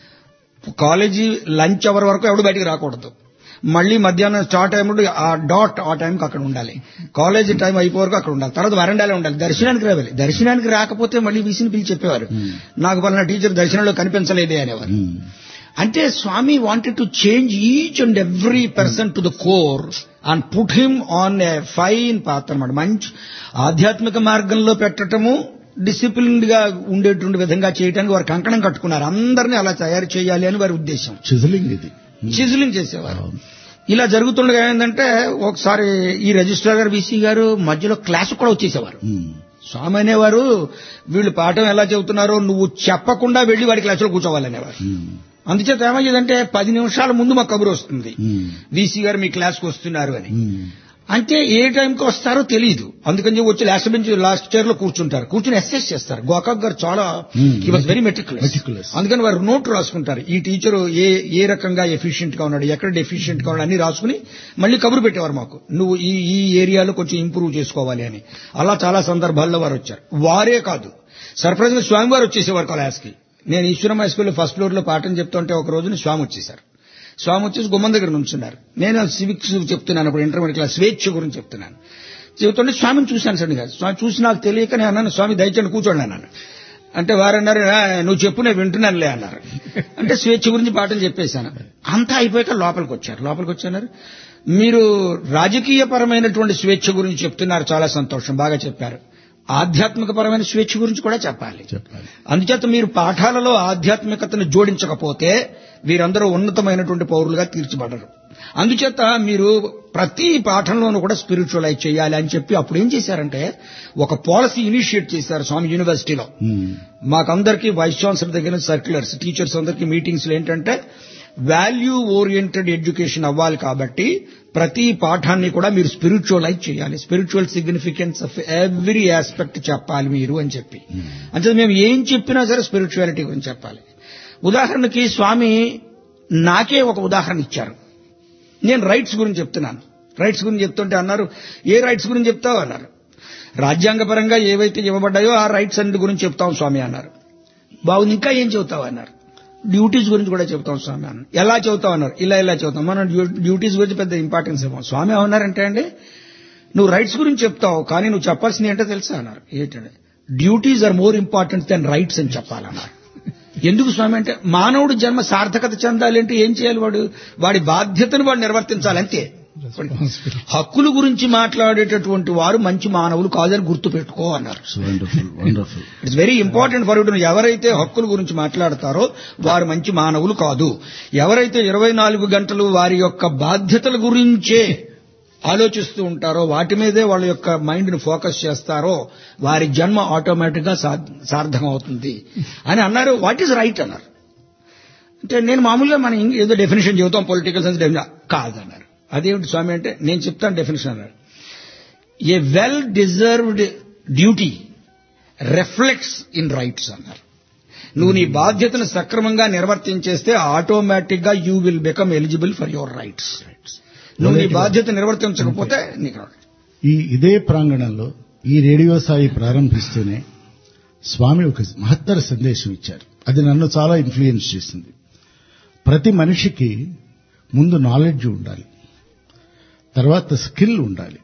కాలేజీ లంచ్ అవర్ వరకు ఎవడు బయటికి రాకూడదు. మళ్లీ మధ్యాహ్నం స్టార్ట్ అయినప్పుడు ఆ డాట్ ఆ టైంకి అక్కడ ఉండాలి. కాలేజీ టైం అయిపోయే వరకు అక్కడ ఉండాలి. తర్వాత వరండాలో ఉండాలి. దర్శనానికి రావాలి. దర్శనానికి రాకపోతే మళ్లీ వీసిని పిలిచి చెప్పేవారు, నాకు పలానా టీచర్ దర్శనంలో కనిపించలేదే అనేవారు. అంటే Swami wanted to change each and every person to the core and put him on a fine path అనమాట. మంచి ఆధ్యాత్మిక మార్గంలో పెట్టడము, డిసిప్లిన్డ్ గా ఉండేటువంటి విధంగా చేయడానికి వారు కంకణం కట్టుకున్నారు. అందరినీ అలా తయారు చేయాలి అని వారి ఉద్దేశం. చిజలింగ్ ఇది చిజలింగ్ చేసేవారు. ఇలా జరుగుతుండగా ఏంటంటే ఒకసారి ఈ రిజిస్ట్రార్ గారు, వీసీ గారు మధ్యలో క్లాసు కూడా వచ్చేసేవారు. స్వామి అనేవారు వీళ్ళు పాఠం ఎలా చెబుతున్నారో నువ్వు చెప్పకుండా వెళ్లి వాడి క్లాసులో కూర్చోవాలనేవారు. అందుచేత ఏమయ్యేదంటే పది నిమిషాల ముందు మాకు కబురు వస్తుంది, వీసీ గారు మీ క్లాస్కి వస్తున్నారు అని. అంటే ఏ టైంకి వస్తారో తెలియదు. అందుకని వచ్చి లాస్ట్ బెంచ్ లాస్ట్ చైర్ లో కూర్చుంటారు. కూర్చుని అసెస్ చేస్తారు. గోకాక్ గారు చాలా హీ వాజ్ వెరీ మెటిక్యులస్. అందుకని వారు నోట్ రాసుకుంటారు. ఈ టీచరు ఏ ఏ రకంగా ఎఫిషియెంట్ గా ఉన్నాడు, ఎక్కడ డెఫిషియెంట్ గా ఉన్నాడు అన్ని రాసుకుని మళ్లీ కబురు పెట్టేవారు మాకు, నువ్వు ఈ ఈ ఏరియాలో కొంచెం ఇంప్రూవ్ చేసుకోవాలి అని. అలా చాలా సందర్భాల్లో వారు వచ్చారు. వారే కాదు, సర్ప్రైజ్ గా స్వామి వారు వచ్చేసేవారు క్లాస్కి. నేను ఈశ్వరం హై స్కూల్లో ఫస్ట్ ఫ్లోర్ లో పాఠం చెప్తుంటే ఒక రోజున స్వామి వచ్చేశారు. స్వామి వచ్చేసి గుమ్మం దగ్గర నుంచున్నారు. నేను సివిక్స్ చెప్తున్నాను, అప్పుడు ఇంటర్మీడియట్ క్లాస్ స్వేచ్ఛ గురించి చెప్తున్నాను. చెబుతుంటే స్వామిని చూశాను సడన్ గా. స్వామి చూసి నాకు తెలియక నేను అన్నాను, స్వామి దయచేసి కూర్చోండి అన్నాను. అంటే వారు అన్నారు, నువ్వు చెప్పు నేను వింటున్నానులే అన్నారు. అంటే స్వేచ్ఛ గురించి పాఠం చెప్పేశాను. అంతా అయిపోయాక లోపలికి వచ్చారు. లోపలికి వచ్చారు, మీరు రాజకీయపరమైనటువంటి స్వేచ్ఛ గురించి చెప్తున్నారు, చాలా సంతోషం, బాగా చెప్పారు. ఆధ్యాత్మికపరమైన స్వేచ్ఛ గురించి కూడా చెప్పాలి. అందుచేత మీరు పాఠాలలో ఆధ్యాత్మికతను జోడించకపోతే వీరందరూ ఉన్నతమైనటువంటి పౌరులుగా తీర్చిబడరు. అందుచేత మీరు ప్రతి పాఠంలోనూ కూడా స్పిరిచువలైజ్ చేయాలి అని చెప్పి అప్పుడు ఏం చేశారంటే ఒక పాలసీ ఇనిషియేట్ చేశారు స్వామి యూనివర్సిటీలో. మాకందరికీ వైస్ ఛాన్సలర్ దగ్గర సర్క్యులర్స్, టీచర్స్ అందరికీ మీటింగ్స్ ఏంటంటే వాల్యూ ఓరియంటెడ్ ఎడ్యుకేషన్ అవ్వాలి కాబట్టి ప్రతి పాఠాన్ని కూడా మీరు స్పిరిచువలైజ్ చేయాలి. Spiritual significance of every aspect చెప్పాలి మీరు అని చెప్పి, అంటే మేము ఏం చెప్పినా సరే స్పిరిచువాలిటీ గురించి చెప్పాలి. ఉదాహరణకి స్వామి నాకే ఒక ఉదాహరణ ఇచ్చారు. నేను రైట్స్ గురించి చెప్తున్నాను. రైట్స్ గురించి చెప్తుంటే అన్నారు, ఏ రైట్స్ గురించి చెప్తావు అన్నారు. రాజ్యాంగపరంగా ఏవైతే ఇవ్వబడ్డాయో ఆ రైట్స్ అన్నిటి గురించి చెప్తాం స్వామి అన్నారు. బాగుంది, ఇంకా ఏం చెబుతావు అన్నారు. డ్యూటీస్ గురించి కూడా చెప్తాం స్వామి అన్నారు. ఎలా చెబుతావు అన్నారు. ఇలా ఇలా చెబుతాం. మనం డ్యూటీస్ గురించి పెద్ద ఇంపార్టెన్స్ ఇవ్వం. స్వామి ఏమన్నారంటే అండి, నువ్వు రైట్స్ గురించి చెప్తావు కానీ నువ్వు చెప్పాల్సింది ఏంటో తెలుసా అన్నారు. ఏంటంటే duties are more important than rights అని చెప్పాలన్నారు. ఎందుకు స్వామి అంటే, మానవుడు జన్మ సార్థకత చెందాలి అంటే ఏం చేయాలి? వాడు వాడి బాధ్యతను వాడు నిర్వర్తించాలి అంతే. హక్కుల గురించి మాట్లాడేటటువంటి వారు మంచి మానవులు కాదని గుర్తు పెట్టుకో అన్నారు. It's very important for you to know. ఎవరైతే హక్కుల గురించి మాట్లాడతారో వారు మంచి మానవులు కాదు. ఎవరైతే ఇరవై నాలుగు గంటలు వారి యొక్క బాధ్యతల గురించే ఆలోచిస్తూ ఉంటారో, వాటి మీదే వాళ్ళ యొక్క మైండ్ ను ఫోకస్ చేస్తారో వారి జన్మ ఆటోమేటిక్ గా సార్థకం అవుతుంది అని అన్నారు. వాట్ ఈజ్ రైట్ అన్నారు. అంటే నేను మామూలుగా మనం ఏదో డెఫినేషన్ చెబుతాం, పొలిటికల్ సైన్స్ కాదన్నారు. అదేమిటి స్వామి అంటే, నేను చెప్తాను డెఫినేషన్ అన్నారు. A well deserved duty reflects in rights అన్నారు. నువ్వు నీ బాధ్యతను సక్రమంగా నిర్వర్తించేస్తే ఆటోమేటిక్ గా you will become eligible for your rights. నువ్వు నీ బాధ్యత నిర్వర్తించకపోతే నీకు ఈ ఇదే ప్రాంగణంలో ఈ రేడియో సాయి ప్రారంభిస్తూనే స్వామి ఒక మహత్తర సందేశం ఇచ్చారు. అది నన్ను చాలా ఇన్ఫ్లుయెన్స్ చేసింది. ప్రతి మనిషికి ముందు నాలెడ్జ్ ఉండాలి, తర్వాత స్కిల్ ఉండాలి,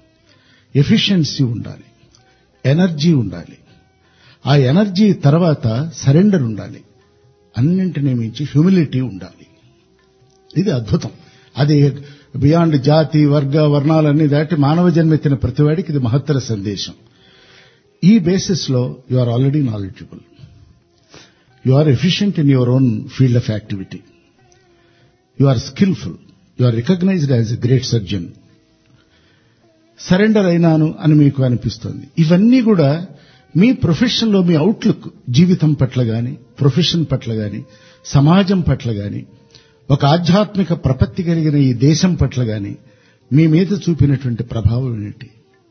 ఎఫిషియన్సీ ఉండాలి, ఎనర్జీ ఉండాలి. ఆ ఎనర్జీ తర్వాత సరెండర్ ఉండాలి, అన్నింటినీ మించి హ్యూమిలిటీ ఉండాలి. ఇది అద్భుతం. అది బియాండ్ జాతి వర్గ వర్ణాలన్నీ దాటి మానవ జన్మెత్తిన ప్రతివాడికి ఇది మహత్తర సందేశం. ఈ బేసిస్ లో you are already knowledgeable, you are efficient in your own field of activity, you are skillful, you are recognized as a great surgeon. Surrender అయినాను అని మీకు అనిపిస్తోంది. ఇవన్నీ కూడా మీ ప్రొఫెషన్లో మీ అవుట్లుక్, జీవితం పట్ల గాని, ప్రొఫెషన్ పట్ల గాని, సమాజం పట్ల గాని, ఒక ఆధ్యాత్మిక ప్రపత్తి కలిగిన ఈ దేశం పట్ల గాని మీ మీద చూపినటువంటి ప్రభావం ఏంటి?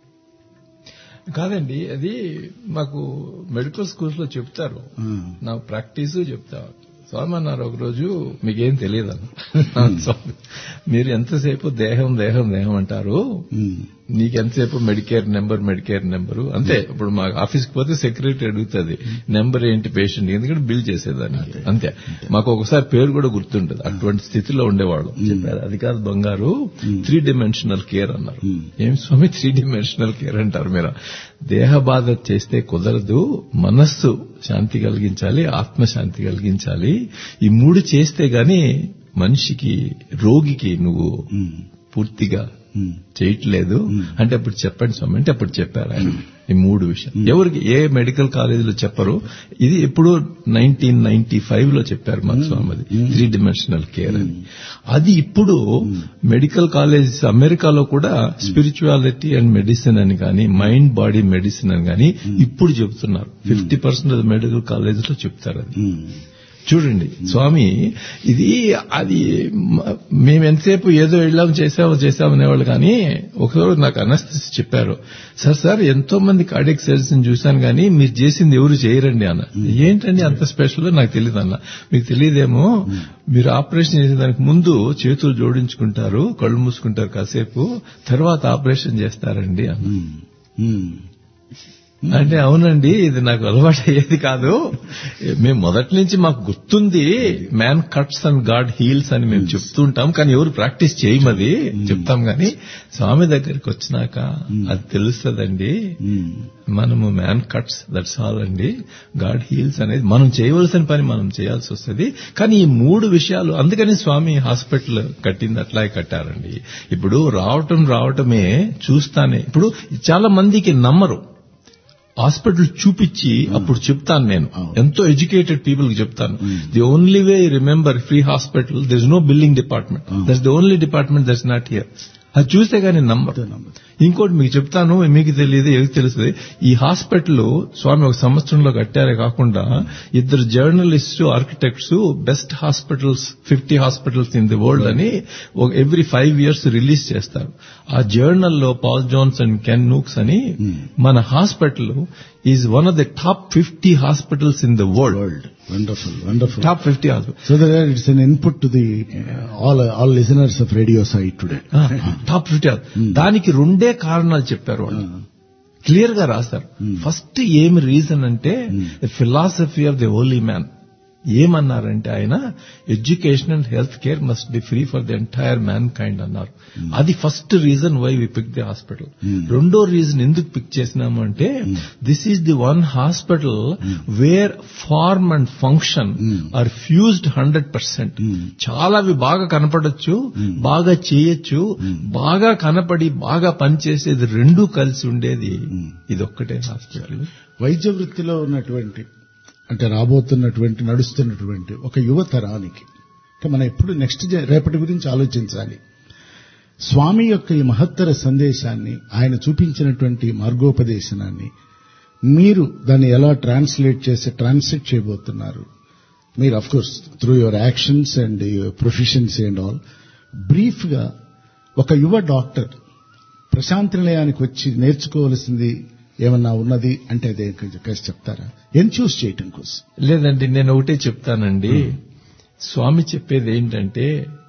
కాదండి, అది మాకు మెడికల్ స్కూల్స్ లో చెప్తారు. నా ప్రాక్టీసు చెప్తా. స్వామి అన్నారు ఒకరోజు, మీకేం తెలియదు అన్న. స్వామి, మీరు ఎంతసేపు దేహం దేహం దేహం అంటారు, నీకెంతసేపు మెడికేర్ నెంబర్ మెడికేర్ నెంబరు అంతే. ఇప్పుడు మా ఆఫీస్కి పోతే సెక్రటరీ అడుగుతుంది నెంబర్ ఏంటి పేషెంట్, ఎందుకంటే బిల్ చేసేదానికి అంతే. మాకు ఒకసారి పేరు కూడా గుర్తుంటుంది. అటువంటి స్థితిలో ఉండేవాళ్ళు. చెప్పారు, అది కాదు బంగారు, త్రీ డిమెన్షనల్ కేర్ అన్నారు. ఏం స్వామి త్రీ డిమెన్షనల్ కేర్ అంటారు మీరు? దేహ బాధ చేస్తే కుదరదు, మనస్సు శాంతి కలిగించాలి, ఆత్మశాంతి కలిగించాలి. ఈ మూడు చేస్తే గాని మనిషికి, రోగికి నువ్వు పూర్తిగా చేయట్లేదు అంటే అప్పుడు చెప్పండి స్వామి అంటే అప్పుడు చెప్పారు ఆయన ఈ మూడు విషయాలు. ఎవరికి ఏ మెడికల్ కాలేజీలో చెప్పరు. ఇది ఎప్పుడు నైన్టీన్ నైన్టీ ఫైవ్ లో చెప్పారు మాకు స్వామి, అది త్రీ డిమెన్షనల్ కేర్ అని. అది ఇప్పుడు మెడికల్ కాలేజెస్ అమెరికాలో కూడా స్పిరిచువాలిటీ అండ్ మెడిసిన్ అని కానీ, మైండ్ బాడీ మెడిసిన్ అని కానీ ఇప్పుడు చెబుతున్నారు. ఫిఫ్టీ పర్సెంట్ మెడికల్ కాలేజెస్ లో చెప్తారు. అది చూడండి స్వామి, ఇది అది మేము ఎంతసేపు ఏదో వెళ్ళాము చేసాము చేసాము అనేవాళ్ళు. కానీ ఒకరోజు నాకు అనస్థిసి చెప్పారు, సార్ సార్ ఎంతో మంది కార్డియాక్ సర్జన్ చూశాను కానీ మీరు చేసింది ఎవరు చేయరండి అన్న. ఏంటండి అంత స్పెషల్? నాకు తెలియదు అన్న. మీకు తెలియదేమో, మీరు ఆపరేషన్ చేసేదానికి ముందు చేతులు జోడించుకుంటారు, కళ్ళు మూసుకుంటారు కాసేపు, తర్వాత ఆపరేషన్ చేస్తారండి అన్న. అంటే అవునండి, ఇది నాకు అలవాటు అయ్యేది కాదు. మేము మొదటి నుంచి మాకు గుర్తుంది, man cuts and God heals అని మేము చెప్తుంటాం, కానీ ఎవరు ప్రాక్టీస్ చేయమది చెప్తాం. కానీ స్వామి దగ్గరికి వచ్చినాక అది తెలుస్తుందండి. మనము మ్యాన్ కట్స్ దట్స్ ఆల్ అండి, గాడ్ హీల్స్ అనేది మనం చేయవలసిన పని మనం చేయాల్సి వస్తుంది. కానీ ఈ మూడు విషయాలు, అందుకని స్వామి హాస్పిటల్ కట్టింది అట్లాగే కట్టారండి. ఇప్పుడు రావటం రావటమే చూస్తానే. ఇప్పుడు చాలా మందికి నమ్మరు, హాస్పిటల్ చూపించి అప్పుడు చెప్తాను. నేను ఎంతో ఎడ్యుకేటెడ్ పీపుల్ కి చెప్తాను, the only way remember free hospital, there is no billing department, that's the only department that's not here. అది చూస్తే గానీ నమ్మరు. ఇంకోటి మీకు చెప్తాను, మీకు తెలియదు, ఏది తెలుస్తుంది. ఈ హాస్పిటల్ స్వామి ఒక సంవత్సరంలో కట్టారే కాకుండా ఇద్దరు journalist architects best hospitals fifty hospitals in the world అని ఎవ్రీ ఫైవ్ ఇయర్స్ రిలీజ్ చేస్తారు. ఆ జర్నల్లో Paul Jones and Ken Nukes అని మన hospital is one of the top fifty hospitals in the world. Wonderful, wonderful. Top fifty hospitals. So that it's an input to the uh, all all listeners of Radio Sai today. Top fifty. దానికి రెండే కారణాలు చెప్పారు వాళ్ళు, clear గా రాస్తారు. First ఏమి reason అంటే philosophy of the holy man. ఏమన్నారంటే ఆయన education and health care must be free for the entire mankind అన్నారు. అది first reason why we pick the hospital. రెండో రీజన్ ఎందుకు పిక్ చేసినాము అంటే this is the one hospital where form and function are fused hundred percent. చాలా అవి బాగా కనపడచ్చు, బాగా చేయొచ్చు, బాగా కనపడి బాగా పనిచేసేది రెండూ కలిసి ఉండేది ఇదొక్కటే హాస్పిటల్. వైద్య వృత్తిలో ఉన్నటువంటి అంటే రాబోతున్నటువంటి నడుస్తున్నటువంటి ఒక యువతరానికి అంటే మనం ఎప్పుడు నెక్స్ట్ రేపటి గురించి ఆలోచించాలి. స్వామి యొక్క ఈ మహత్తర సందేశాన్ని, ఆయన చూపించినటువంటి మార్గోపదేశనాన్ని మీరు దాన్ని ఎలా ట్రాన్స్లేట్ చేసి ట్రాన్స్లేట్ చేయబోతున్నారు? మీరు of course through your actions and your proficiency and all, brief గా ఒక యువ డాక్టర్ ప్రశాంతి నిలయానికి వచ్చి నేర్చుకోవలసింది ఏమన్నా ఉన్నది అంటే అదే కొంచెం చెప్తారా? ఏం చూస్ చేయటం కోసం? లేదండి, నేను ఒకటే చెప్తానండి. స్వామి చెప్పేది ఏంటంటే,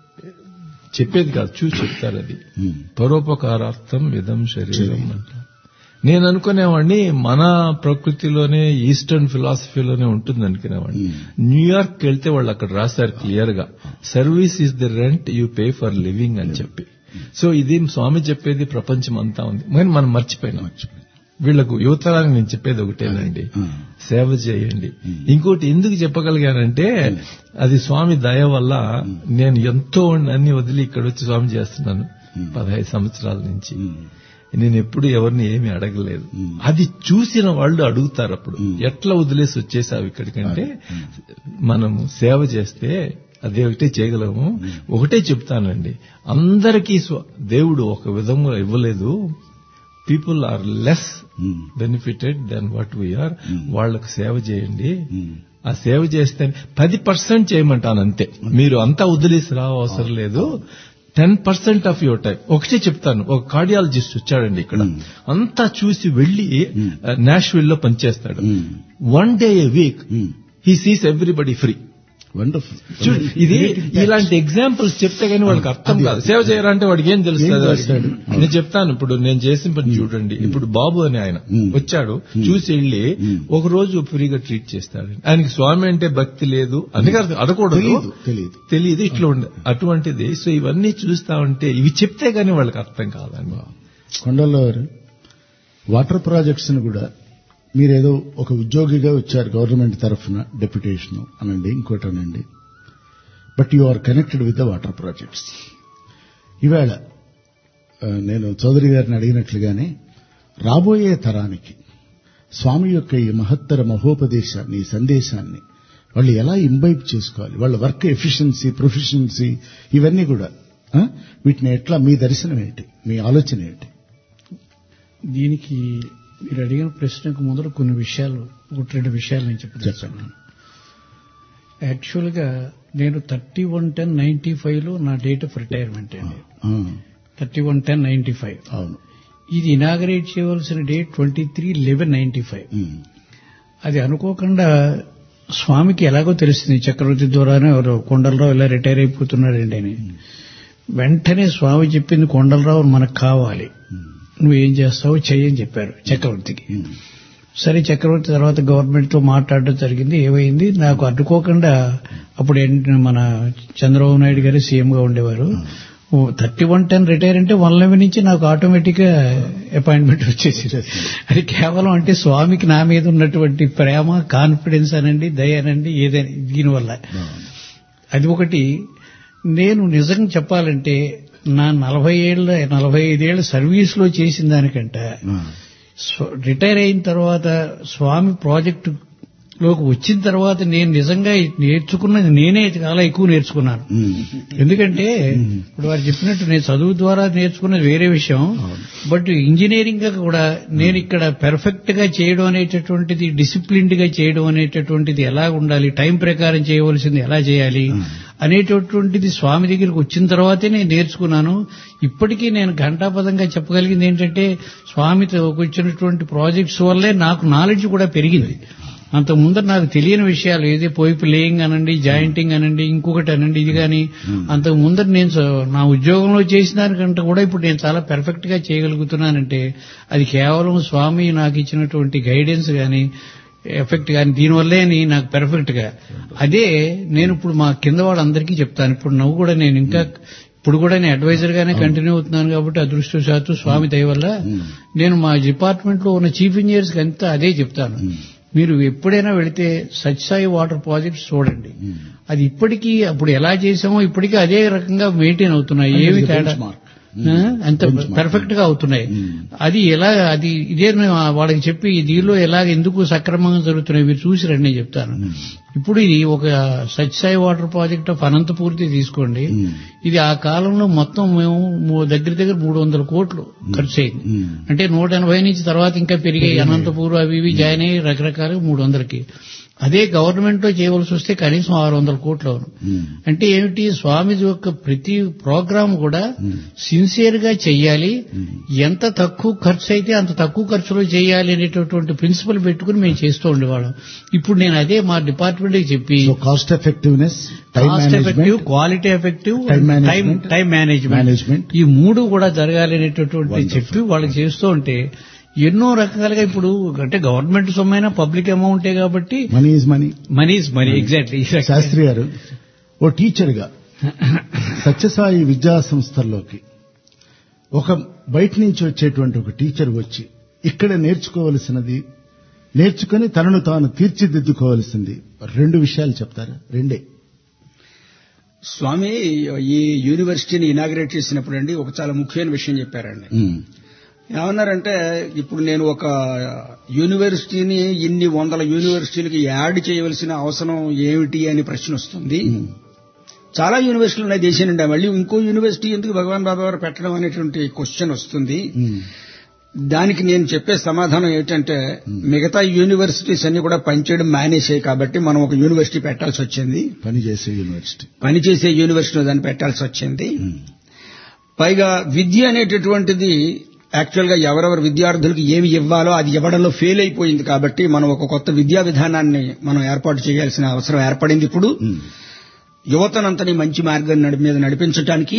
చెప్పేది కాదు, చూసి చెప్తారు. అది పరోపకారార్థం ఇదం శరీరం అంట. నేను అనుకునేవాడిని మన ప్రకృతిలోనే ఈస్టర్న్ ఫిలాసఫీలోనే ఉంటుంది అనుకునేవాడిని. న్యూయార్క్ వెళ్తే వాళ్ళు అక్కడ రాశారు క్లియర్ గా, service is the rent you pay for living అని చెప్పి. సో ఇది స్వామి చెప్పేది ప్రపంచం అంతా ఉంది, కానీ మనం మర్చిపోయినాం. వీళ్లకు యువతరానికి నేను చెప్పేది ఒకటేనండి, సేవ చేయండి. ఇంకోటి ఎందుకు చెప్పగలిగానంటే అది స్వామి దయ వల్ల నేను ఎంతో అన్ని వదిలి ఇక్కడ వచ్చి స్వామి చేస్తున్నాను పదహైదు సంవత్సరాల నుంచి. నేను ఎప్పుడు ఎవరిని ఏమీ అడగలేదు. అది చూసిన వాళ్ళు అడుగుతారు అప్పుడు, ఎట్లా వదిలేసి వచ్చేసావు ఇక్కడికంటే మనము సేవ చేస్తే అదే ఒకటే చేయగలము. ఒకటే చెప్తానండి, అందరికీ దేవుడు ఒక విధంగా ఇవ్వలేదు. People are less benefited than what we are. వాళ్లకు సేవ చేయండి. ఆ సేవ చేస్తే పది పర్సెంట్ చేయమంటాను అంతే. మీరు అంతా వదిలేసి రావ అవసరం లేదు. Ten percent of your time. ఒకటే చెప్తాను, ఒక కార్డియాలజిస్ట్ వచ్చాడండి ఇక్కడ, అంతా చూసి వెళ్లి నాష్విల్ లో పనిచేస్తాడు. One day a week he sees everybody free. Wonderful. ఇది ఇలాంటి ఎగ్జాంపుల్స్ చెప్తే గానీ వాళ్ళకి అర్థం కాదు. సేవ చేయాలంటే వాడికి ఏం తెలుస్తుంది? నేను చెప్తాను, ఇప్పుడు నేను చేసిన పని చూడండి. ఇప్పుడు బాబు అని ఆయన వచ్చాడు, చూసి వెళ్ళి ఒక రోజు ఫ్రీగా ట్రీట్ చేస్తాడు. ఆయనకి స్వామి అంటే భక్తి లేదు అని అడగకూడదు, తెలియదు, ఇట్లా ఉండే అటువంటిది. సో ఇవన్నీ చూస్తా ఉంటే ఇవి చెప్తే గానీ వాళ్ళకి అర్థం కాదండి. కొండల్లో వాటర్ ప్రాజెక్ట్స్ ని కూడా మీరేదో ఒక ఉద్యోగిగా వచ్చారు గవర్నమెంట్ తరఫున, డెప్యుటేషన్ అనండి, ఇంకోటి అనండి, but you are connected with the water projects. ఈవేళ నేను చౌదరి గారిని అడిగినట్లుగానే రాబోయే తరానికి స్వామి యొక్క ఈ మహత్తర మహోపదేశాన్ని, ఈ సందేశాన్ని వాళ్ళు ఎలా ఇంబైబ్ చేసుకోవాలి, వాళ్ళ వర్క్ ఎఫిషియన్సీ, ప్రొఫిషియన్సీ ఇవన్నీ కూడా వీటిని ఎట్లా, మీ దర్శనం ఏంటి, మీ ఆలోచన ఏంటి? దీనికి మీరు అడిగిన ప్రశ్నకు మొదలు కొన్ని విషయాలు, ఒకటి రెండు విషయాలు నేను చెప్పాను. యాక్చువల్ గా నేను thirty one ten ninety five లో నా డేట్ ఆఫ్ రిటైర్మెంట్ అండి. Thirty one ten ninety five అవును. ఇది ఇనాగరేట్ చేయవలసిన date twenty three eleven ninety five. అది అనుకోకుండా స్వామికి ఎలాగో తెలిసింది, చక్రవర్తి ద్వారానే ఎవరు కొండలరావు ఇలా రిటైర్ అయిపోతున్నాడండి అని. వెంటనే స్వామి చెప్పింది, కొండలరావు మనకు కావాలి, నువ్వేం చేస్తావు చెయ్యని చెప్పారు చక్రవర్తికి. సరే, చక్రవర్తి తర్వాత గవర్నమెంట్ తో మాట్లాడడం జరిగింది. ఏమైంది, నాకు అడ్డుకోకుండా అప్పుడు మన చంద్రబాబు నాయుడు గారు సీఎం గా ఉండేవారు. థర్టీ వన్ టెన్ రిటైర్ అంటే వన్ లెవెన్ నుంచి నాకు ఆటోమేటిక్ గా అపాయింట్మెంట్ వచ్చేసి. అది కేవలం అంటే స్వామికి నా మీద ఉన్నటువంటి ప్రేమ, కాన్ఫిడెన్స్ అనండి, దయ అనండి, ఏదైనా దీనివల్ల. అది ఒకటి. నేను నిజంగా చెప్పాలంటే నా నలభై ఏళ్ల నలభై ఐదేళ్ల సర్వీస్ లో చేసిన దానికంటే రిటైర్ అయిన తర్వాత స్వామి ప్రాజెక్టు లోకి వచ్చిన తర్వాత నేను నిజంగా నేర్చుకున్నది నేనే చాలా ఎక్కువ నేర్చుకున్నాను. ఎందుకంటే ఇప్పుడు వారు చెప్పినట్టు నేను చదువు ద్వారా నేర్చుకున్నది వేరే విషయం, బట్ ఇంజనీరింగ్ గా కూడా నేను ఇక్కడ పెర్ఫెక్ట్ గా చేయడం అనేటటువంటిది, డిసిప్లిన్డ్ గా చేయడం అనేటటువంటిది ఎలా ఉండాలి, టైం ప్రకారం చేయవలసింది ఎలా చేయాలి అనేటటువంటిది స్వామి దగ్గరికి వచ్చిన తర్వాతే నేను నేర్చుకున్నాను. ఇప్పటికీ నేను ఘంటాపదంగా చెప్పగలిగింది ఏంటంటే స్వామితో వచ్చినటువంటి ప్రాజెక్ట్స్ వల్లే నాకు నాలెడ్జ్ కూడా పెరిగింది. అంత ముందర నాకు తెలియని విషయాలు ఏది పైపు లేయింగ్ అనండి, జాయింటింగ్ అనండి, ఇంకొకటి అనండి, ఇది కానీ అంతకు ముందర నేను నా ఉద్యోగంలో చేసిన దానికంటే కూడా ఇప్పుడు నేను చాలా పెర్ఫెక్ట్ గా చేయగలుగుతున్నానంటే అది కేవలం స్వామి నాకు ఇచ్చినటువంటి గైడెన్స్ గాని ఎఫెక్ట్ కానీ దీనివల్లే నాకు పెర్ఫెక్ట్ గా. అదే నేను ఇప్పుడు మా కింద వాళ్ళందరికీ చెప్తాను. ఇప్పుడు నువ్వు కూడా నేను ఇంకా ఇప్పుడు కూడా నేను అడ్వైజర్ గానే కంటిన్యూ అవుతున్నాను కాబట్టి అదృష్టవశాత్తు స్వామి దయ వల్ల నేను మా డిపార్ట్మెంట్ లో ఉన్న చీఫ్ ఇంజనీర్స్ కి అంతా అదే చెప్తాను. మీరు ఎప్పుడైనా వెళితే సత్యసాయి వాటర్ ప్రాజెక్ట్స్ చూడండి. అది ఇప్పటికీ అప్పుడు ఎలా చేసామో ఇప్పటికీ అదే రకంగా మెయింటైన్ అవుతున్నాయి. ఏమి తేడా అంత పర్ఫెక్ట్ గా అవుతున్నాయి. అది ఎలా అది ఇదే వాళ్ళకి చెప్పి దీనిలో ఎలాగ ఎందుకు సక్రమంగా జరుగుతున్నాయి మీరు చూసి రండి చెప్తాను. ఇప్పుడు ఇది ఒక సత్యసాయి వాటర్ ప్రాజెక్ట్ ఆఫ్ అనంతపూర్తి తీసుకోండి. ఇది ఆ కాలంలో మొత్తం మేము దగ్గర దగ్గర మూడు వందల కోట్లు ఖర్చు అయింది. అంటే నూట ఎనభై నుంచి తర్వాత ఇంకా పెరిగాయి. అనంతపూర్ అవి ఇవి జాయిన్ అయ్యి రకరకాలుగా మూడు వందలకి. అదే గవర్నమెంట్ లో చేయవలసి వస్తే కనీసం ఆరు వందల కోట్లు అవును. అంటే ఏమిటి, స్వామి యొక్క ప్రతి ప్రోగ్రామ్ కూడా సిన్సియర్ గా చెయ్యాలి, ఎంత తక్కువ ఖర్చు అయితే అంత తక్కువ ఖర్చులో చేయాలి అనేటటువంటి ప్రిన్సిపల్ పెట్టుకుని మేము చేస్తూ ఉండేవాళ్ళం. ఇప్పుడు నేను అదే మా డిపార్ట్మెంట్ కి చెప్పి cost effectiveness, cost effective, quality effective, time time management ఈ మూడు కూడా జరగాలి అనేటటువంటి చెప్పి వాళ్ళకి చేస్తూ ఉంటే ఎన్నో రకాలుగా ఇప్పుడు అంటే గవర్నమెంట్ సొమ్మైనా పబ్లిక్ అమౌంటే కాబట్టి money is money, money is money. Exactly. Sastry గారు ఓ టీచర్ గా సత్యసాయి విద్యా సంస్థల్లోకి ఒక బయట నుంచి వచ్చేటువంటి ఒక టీచర్ వచ్చి ఇక్కడ నేర్చుకోవలసినది నేర్చుకుని తనను తాను తీర్చిదిద్దుకోవలసింది రెండు విషయాలు చెప్తారా? రెండే. స్వామి ఈ యూనివర్సిటీని ఇనాగ్రేట్ చేసినప్పుడు అండి ఒక చాలా ముఖ్యమైన విషయం చెప్పారండి. ఏమన్నారంటే ఇప్పుడు నేను ఒక యూనివర్సిటీని ఇన్ని వందల యూనివర్సిటీలకి యాడ్ చేయవలసిన అవసరం ఏమిటి అని ప్రశ్న వస్తుంది. చాలా యూనివర్సిటీలు ఉన్నాయి దేశం నుండి, మళ్ళీ ఇంకో యూనివర్సిటీ ఎందుకు భగవాన్ బాబా వారు పెట్టడం అనేటువంటి క్వశ్చన్ వస్తుంది. దానికి నేను చెప్పే సమాధానం ఏంటంటే మిగతా యూనివర్సిటీస్ అన్ని కూడా పనిచేయడం మానేసాయి కాబట్టి మనం ఒక యూనివర్సిటీ పెట్టాల్సి వచ్చింది. పనిచేసే యూనివర్సిటీ పనిచేసే యూనివర్సిటీ దాన్ని పెట్టాల్సి వచ్చింది. పైగా విద్య అనేటటువంటిది యాక్చువల్ గా ఎవరెవరు విద్యార్థులకు ఏమి ఇవ్వాలో అది ఇవ్వడంలో ఫెయిల్ అయిపోయింది కాబట్టి మనం ఒక కొత్త విద్యా విధానాన్ని మనం ఏర్పాటు చేయాల్సిన అవసరం ఏర్పడింది. ఇప్పుడు యువతనంతని మంచి మార్గం మీద నడిపించడానికి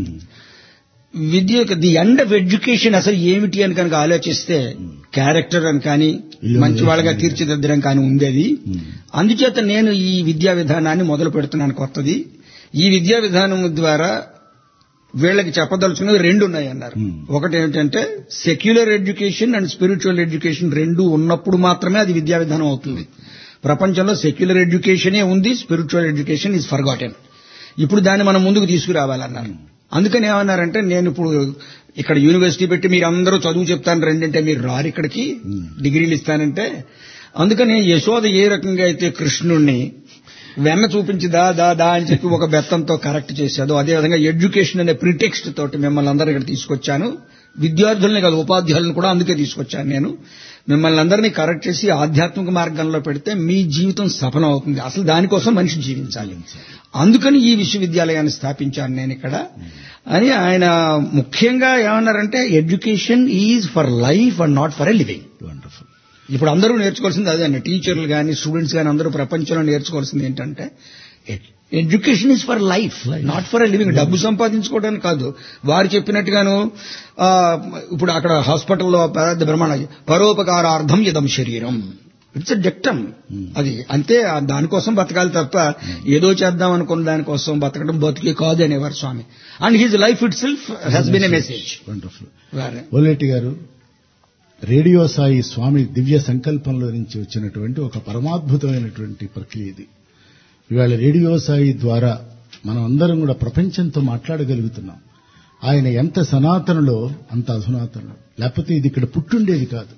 విద్య ది ఎండ్ ఆఫ్ ఎడ్యుకేషన్ అసలు ఏమిటి అని కనుక ఆలోచిస్తే క్యారెక్టర్ అని కానీ మంచి వాళ్ళగా తీర్చిదిద్దడం కానీ ఉండేది. అందుచేత నేను ఈ విద్యా విధానాన్ని మొదలు పెడుతున్నాను కొత్తది. ఈ విద్యా విధానం ద్వారా వీళ్ళకి చెప్పదలుచుకున్నది రెండు ఉన్నాయి అన్నారు. ఒకటి ఏమిటంటే secular education and spiritual education రెండు ఉన్నప్పుడు మాత్రమే అది విద్యా విధానం అవుతుంది. ప్రపంచంలో సెక్యులర్ ఎడ్యుకేషనే ఉంది, స్పిరిచువల్ ఎడ్యుకేషన్ ఈజ్ ఫర్గాటెన్. ఇప్పుడు దాన్ని మనం ముందుకు తీసుకురావాలన్నారు. అందుకని ఏమన్నారంటే నేను ఇప్పుడు ఇక్కడ యూనివర్సిటీ పెట్టి మీరు అందరూ చదువు చెప్తాను రెండంటే మీరు రారు ఇక్కడికి డిగ్రీలు ఇస్తానంటే. అందుకని యశోద ఏ రకంగా అయితే కృష్ణుణ్ణి వెన్న చూపించి దా దా దా అని చెప్పి ఒక బెత్తంతో కరెక్ట్ చేశాదో అదేవిధంగా ఎడ్యుకేషన్ అనే ప్రిటెక్స్ట్ తోటి మిమ్మల్ని అందరూ ఇక్కడ తీసుకొచ్చాను. విద్యార్థుల్ని కాదు ఉపాధ్యాయులను కూడా అందుకే తీసుకొచ్చాను నేను. మిమ్మల్ని అందరినీ కరెక్ట్ చేసి ఆధ్యాత్మిక మార్గంలో పెడితే మీ జీవితం సఫలం అవుతుంది. అసలు దానికోసం మనిషి జీవించాలి. అందుకని ఈ విశ్వవిద్యాలయాన్ని స్థాపించాను నేను ఇక్కడ అని ఆయన ముఖ్యంగా ఏమన్నారంటే education is for life and not for a living. Wonderful. ఇప్పుడు అందరూ నేర్చుకోవాల్సింది అదే అండి. టీచర్లు కానీ స్టూడెంట్స్ కానీ అందరూ ప్రపంచంలో నేర్చుకోవాల్సింది ఏంటంటే education is for life not for a living. డబ్బు సంపాదించుకోవడానికి కాదు. వారు చెప్పినట్టుగాను ఇప్పుడు అక్కడ హాస్పిటల్లో పెద్ద బ్రహ్మాండ పరోపకారార్థం ఇదం శరీరం, ఇట్స్ ఎ డిక్టమ్. అది అంతే, దానికోసం బతకాలి తప్ప ఏదో చేద్దాం అనుకున్న దానికోసం బతకడం బతికే కాదు అనేవారు Swami. And his life itself has been a message. Wonderful. Oleti గారు, రేడియో సాయి స్వామి దివ్య సంకల్పంలో నుంచి వచ్చినటువంటి ఒక పరమాద్భుతమైనటువంటి ప్రక్రియ ఇది. ఇవాళ రేడియో సాయి ద్వారా మనం అందరం కూడా ప్రపంచంతో మాట్లాడగలుగుతున్నాం. ఆయన ఎంత సనాతనలో అంత అధునాతనలో, లేకపోతే ఇది ఇక్కడ పుట్టుండేది కాదు.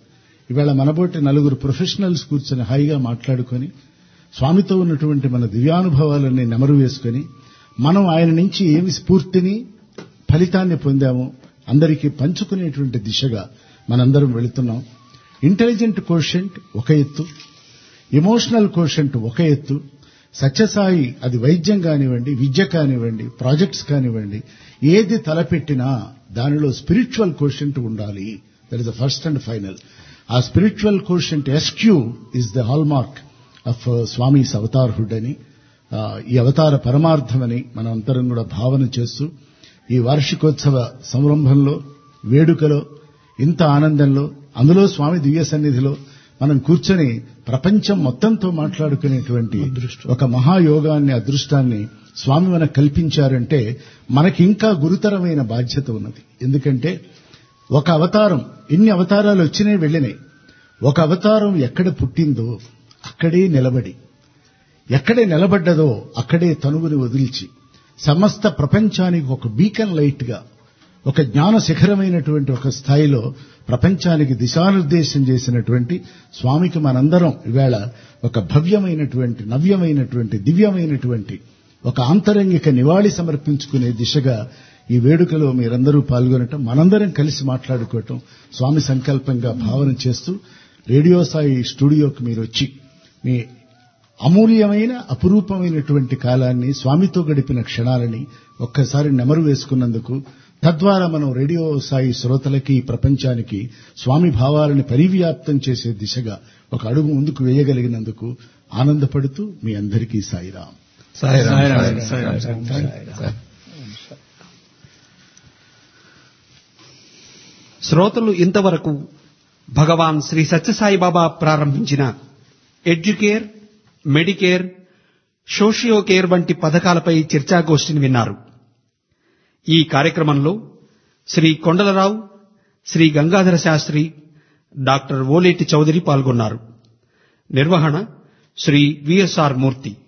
ఇవాళ మనబోటి నలుగురు ప్రొఫెషనల్స్ కూర్చొని హాయిగా మాట్లాడుకొని స్వామితో ఉన్నటువంటి మన దివ్యానుభవాలని నెమరు వేసుకొని మనం ఆయన నుంచి ఏమి స్ఫూర్తిని ఫలితాన్ని పొందామో అందరికీ పంచుకునేటువంటి దిశగా మనందరం వెళుతున్నాం. ఇంటెలిజెంట్ కోషెంట్ ఒక ఎత్తు, ఎమోషనల్ కోషెంట్ ఒక ఎత్తు, సత్యసాయి అది వైద్యం కానివ్వండి, విద్య కానివ్వండి, ప్రాజెక్ట్స్ కానివ్వండి, ఏది తలపెట్టినా దానిలో స్పిరిచువల్ కోషెంట్ ఉండాలి. That is the first and final. ఆ spiritual quotient SQ is the hallmark of Swami's avatarhood అని, ఈ అవతార పరమార్థమని మనం అందరం కూడా భావన చేస్తూ ఈ వార్షికోత్సవ సంరంభంలో, వేడుకలో, ఇంత ఆనందంలో, అందులో స్వామి దివ్య సన్నిధిలో మనం కూర్చొని ప్రపంచం మొత్తంతో మాట్లాడుకునేటువంటి ఒక మహాయోగాన్ని, అదృష్టాన్ని స్వామి మనకు కల్పించారంటే మనకి ఇంకా గురుతరమైన బాధ్యత ఉన్నది. ఎందుకంటే ఒక అవతారం, ఎన్ని అవతారాలు వచ్చినాయి వెళ్ళినాయి, ఒక అవతారం ఎక్కడ పుట్టిందో అక్కడే నిలబడి, ఎక్కడే నిలబడ్డదో అక్కడే తనువుని వదిల్చి సమస్త ప్రపంచానికి ఒక బీకన్ లైట్ గా, ఒక జ్ఞాన శిఖరమైనటువంటి ఒక స్థాయిలో ప్రపంచానికి దిశానిర్దేశం చేసినటువంటి స్వామికి మనందరం ఇవాళ ఒక భవ్యమైనటువంటి, నవ్యమైనటువంటి, దివ్యమైనటువంటి ఒక ఆంతరంగిక నివాళి సమర్పించుకునే దిశగా ఈ వేడుకలో మీరందరూ పాల్గొనటం, మనందరం కలిసి మాట్లాడుకోవటం స్వామి సంకల్పంగా భావన చేస్తూ రేడియో సాయి స్టూడియోకి మీరు వచ్చి మీ అమూల్యమైన, అపురూపమైనటువంటి కాలాన్ని, స్వామితో గడిపిన క్షణాలని ఒక్కసారి నెమరు వేసుకున్నందుకు, తద్వారా మనం రేడియో సాయి శ్రోతలకి, ప్రపంచానికి స్వామి భావాలని పరివ్యాప్తం చేసే దిశగా ఒక అడుగు ముందుకు వేయగలిగినందుకు ఆనందపడుతూ మీ అందరికీ సాయిరాం. శ్రోతలు ఇంతవరకు భగవాన్ శ్రీ సత్యసాయిబాబా ప్రారంభించిన ఎడ్యుకేర్, మెడికేర్, సోషియో కేర్ వంటి పథకాలపై చర్చాగోష్ఠిని విన్నారు. ఈ కార్యక్రమంలో శ్రీ కొండలరావు, శ్రీ గంగాధర శాస్త్రి, డాక్టర్ ఓలేటి చౌదరి పాల్గొన్నారు. నిర్వహణ శ్రీ విఎస్ఆర్ మూర్తి.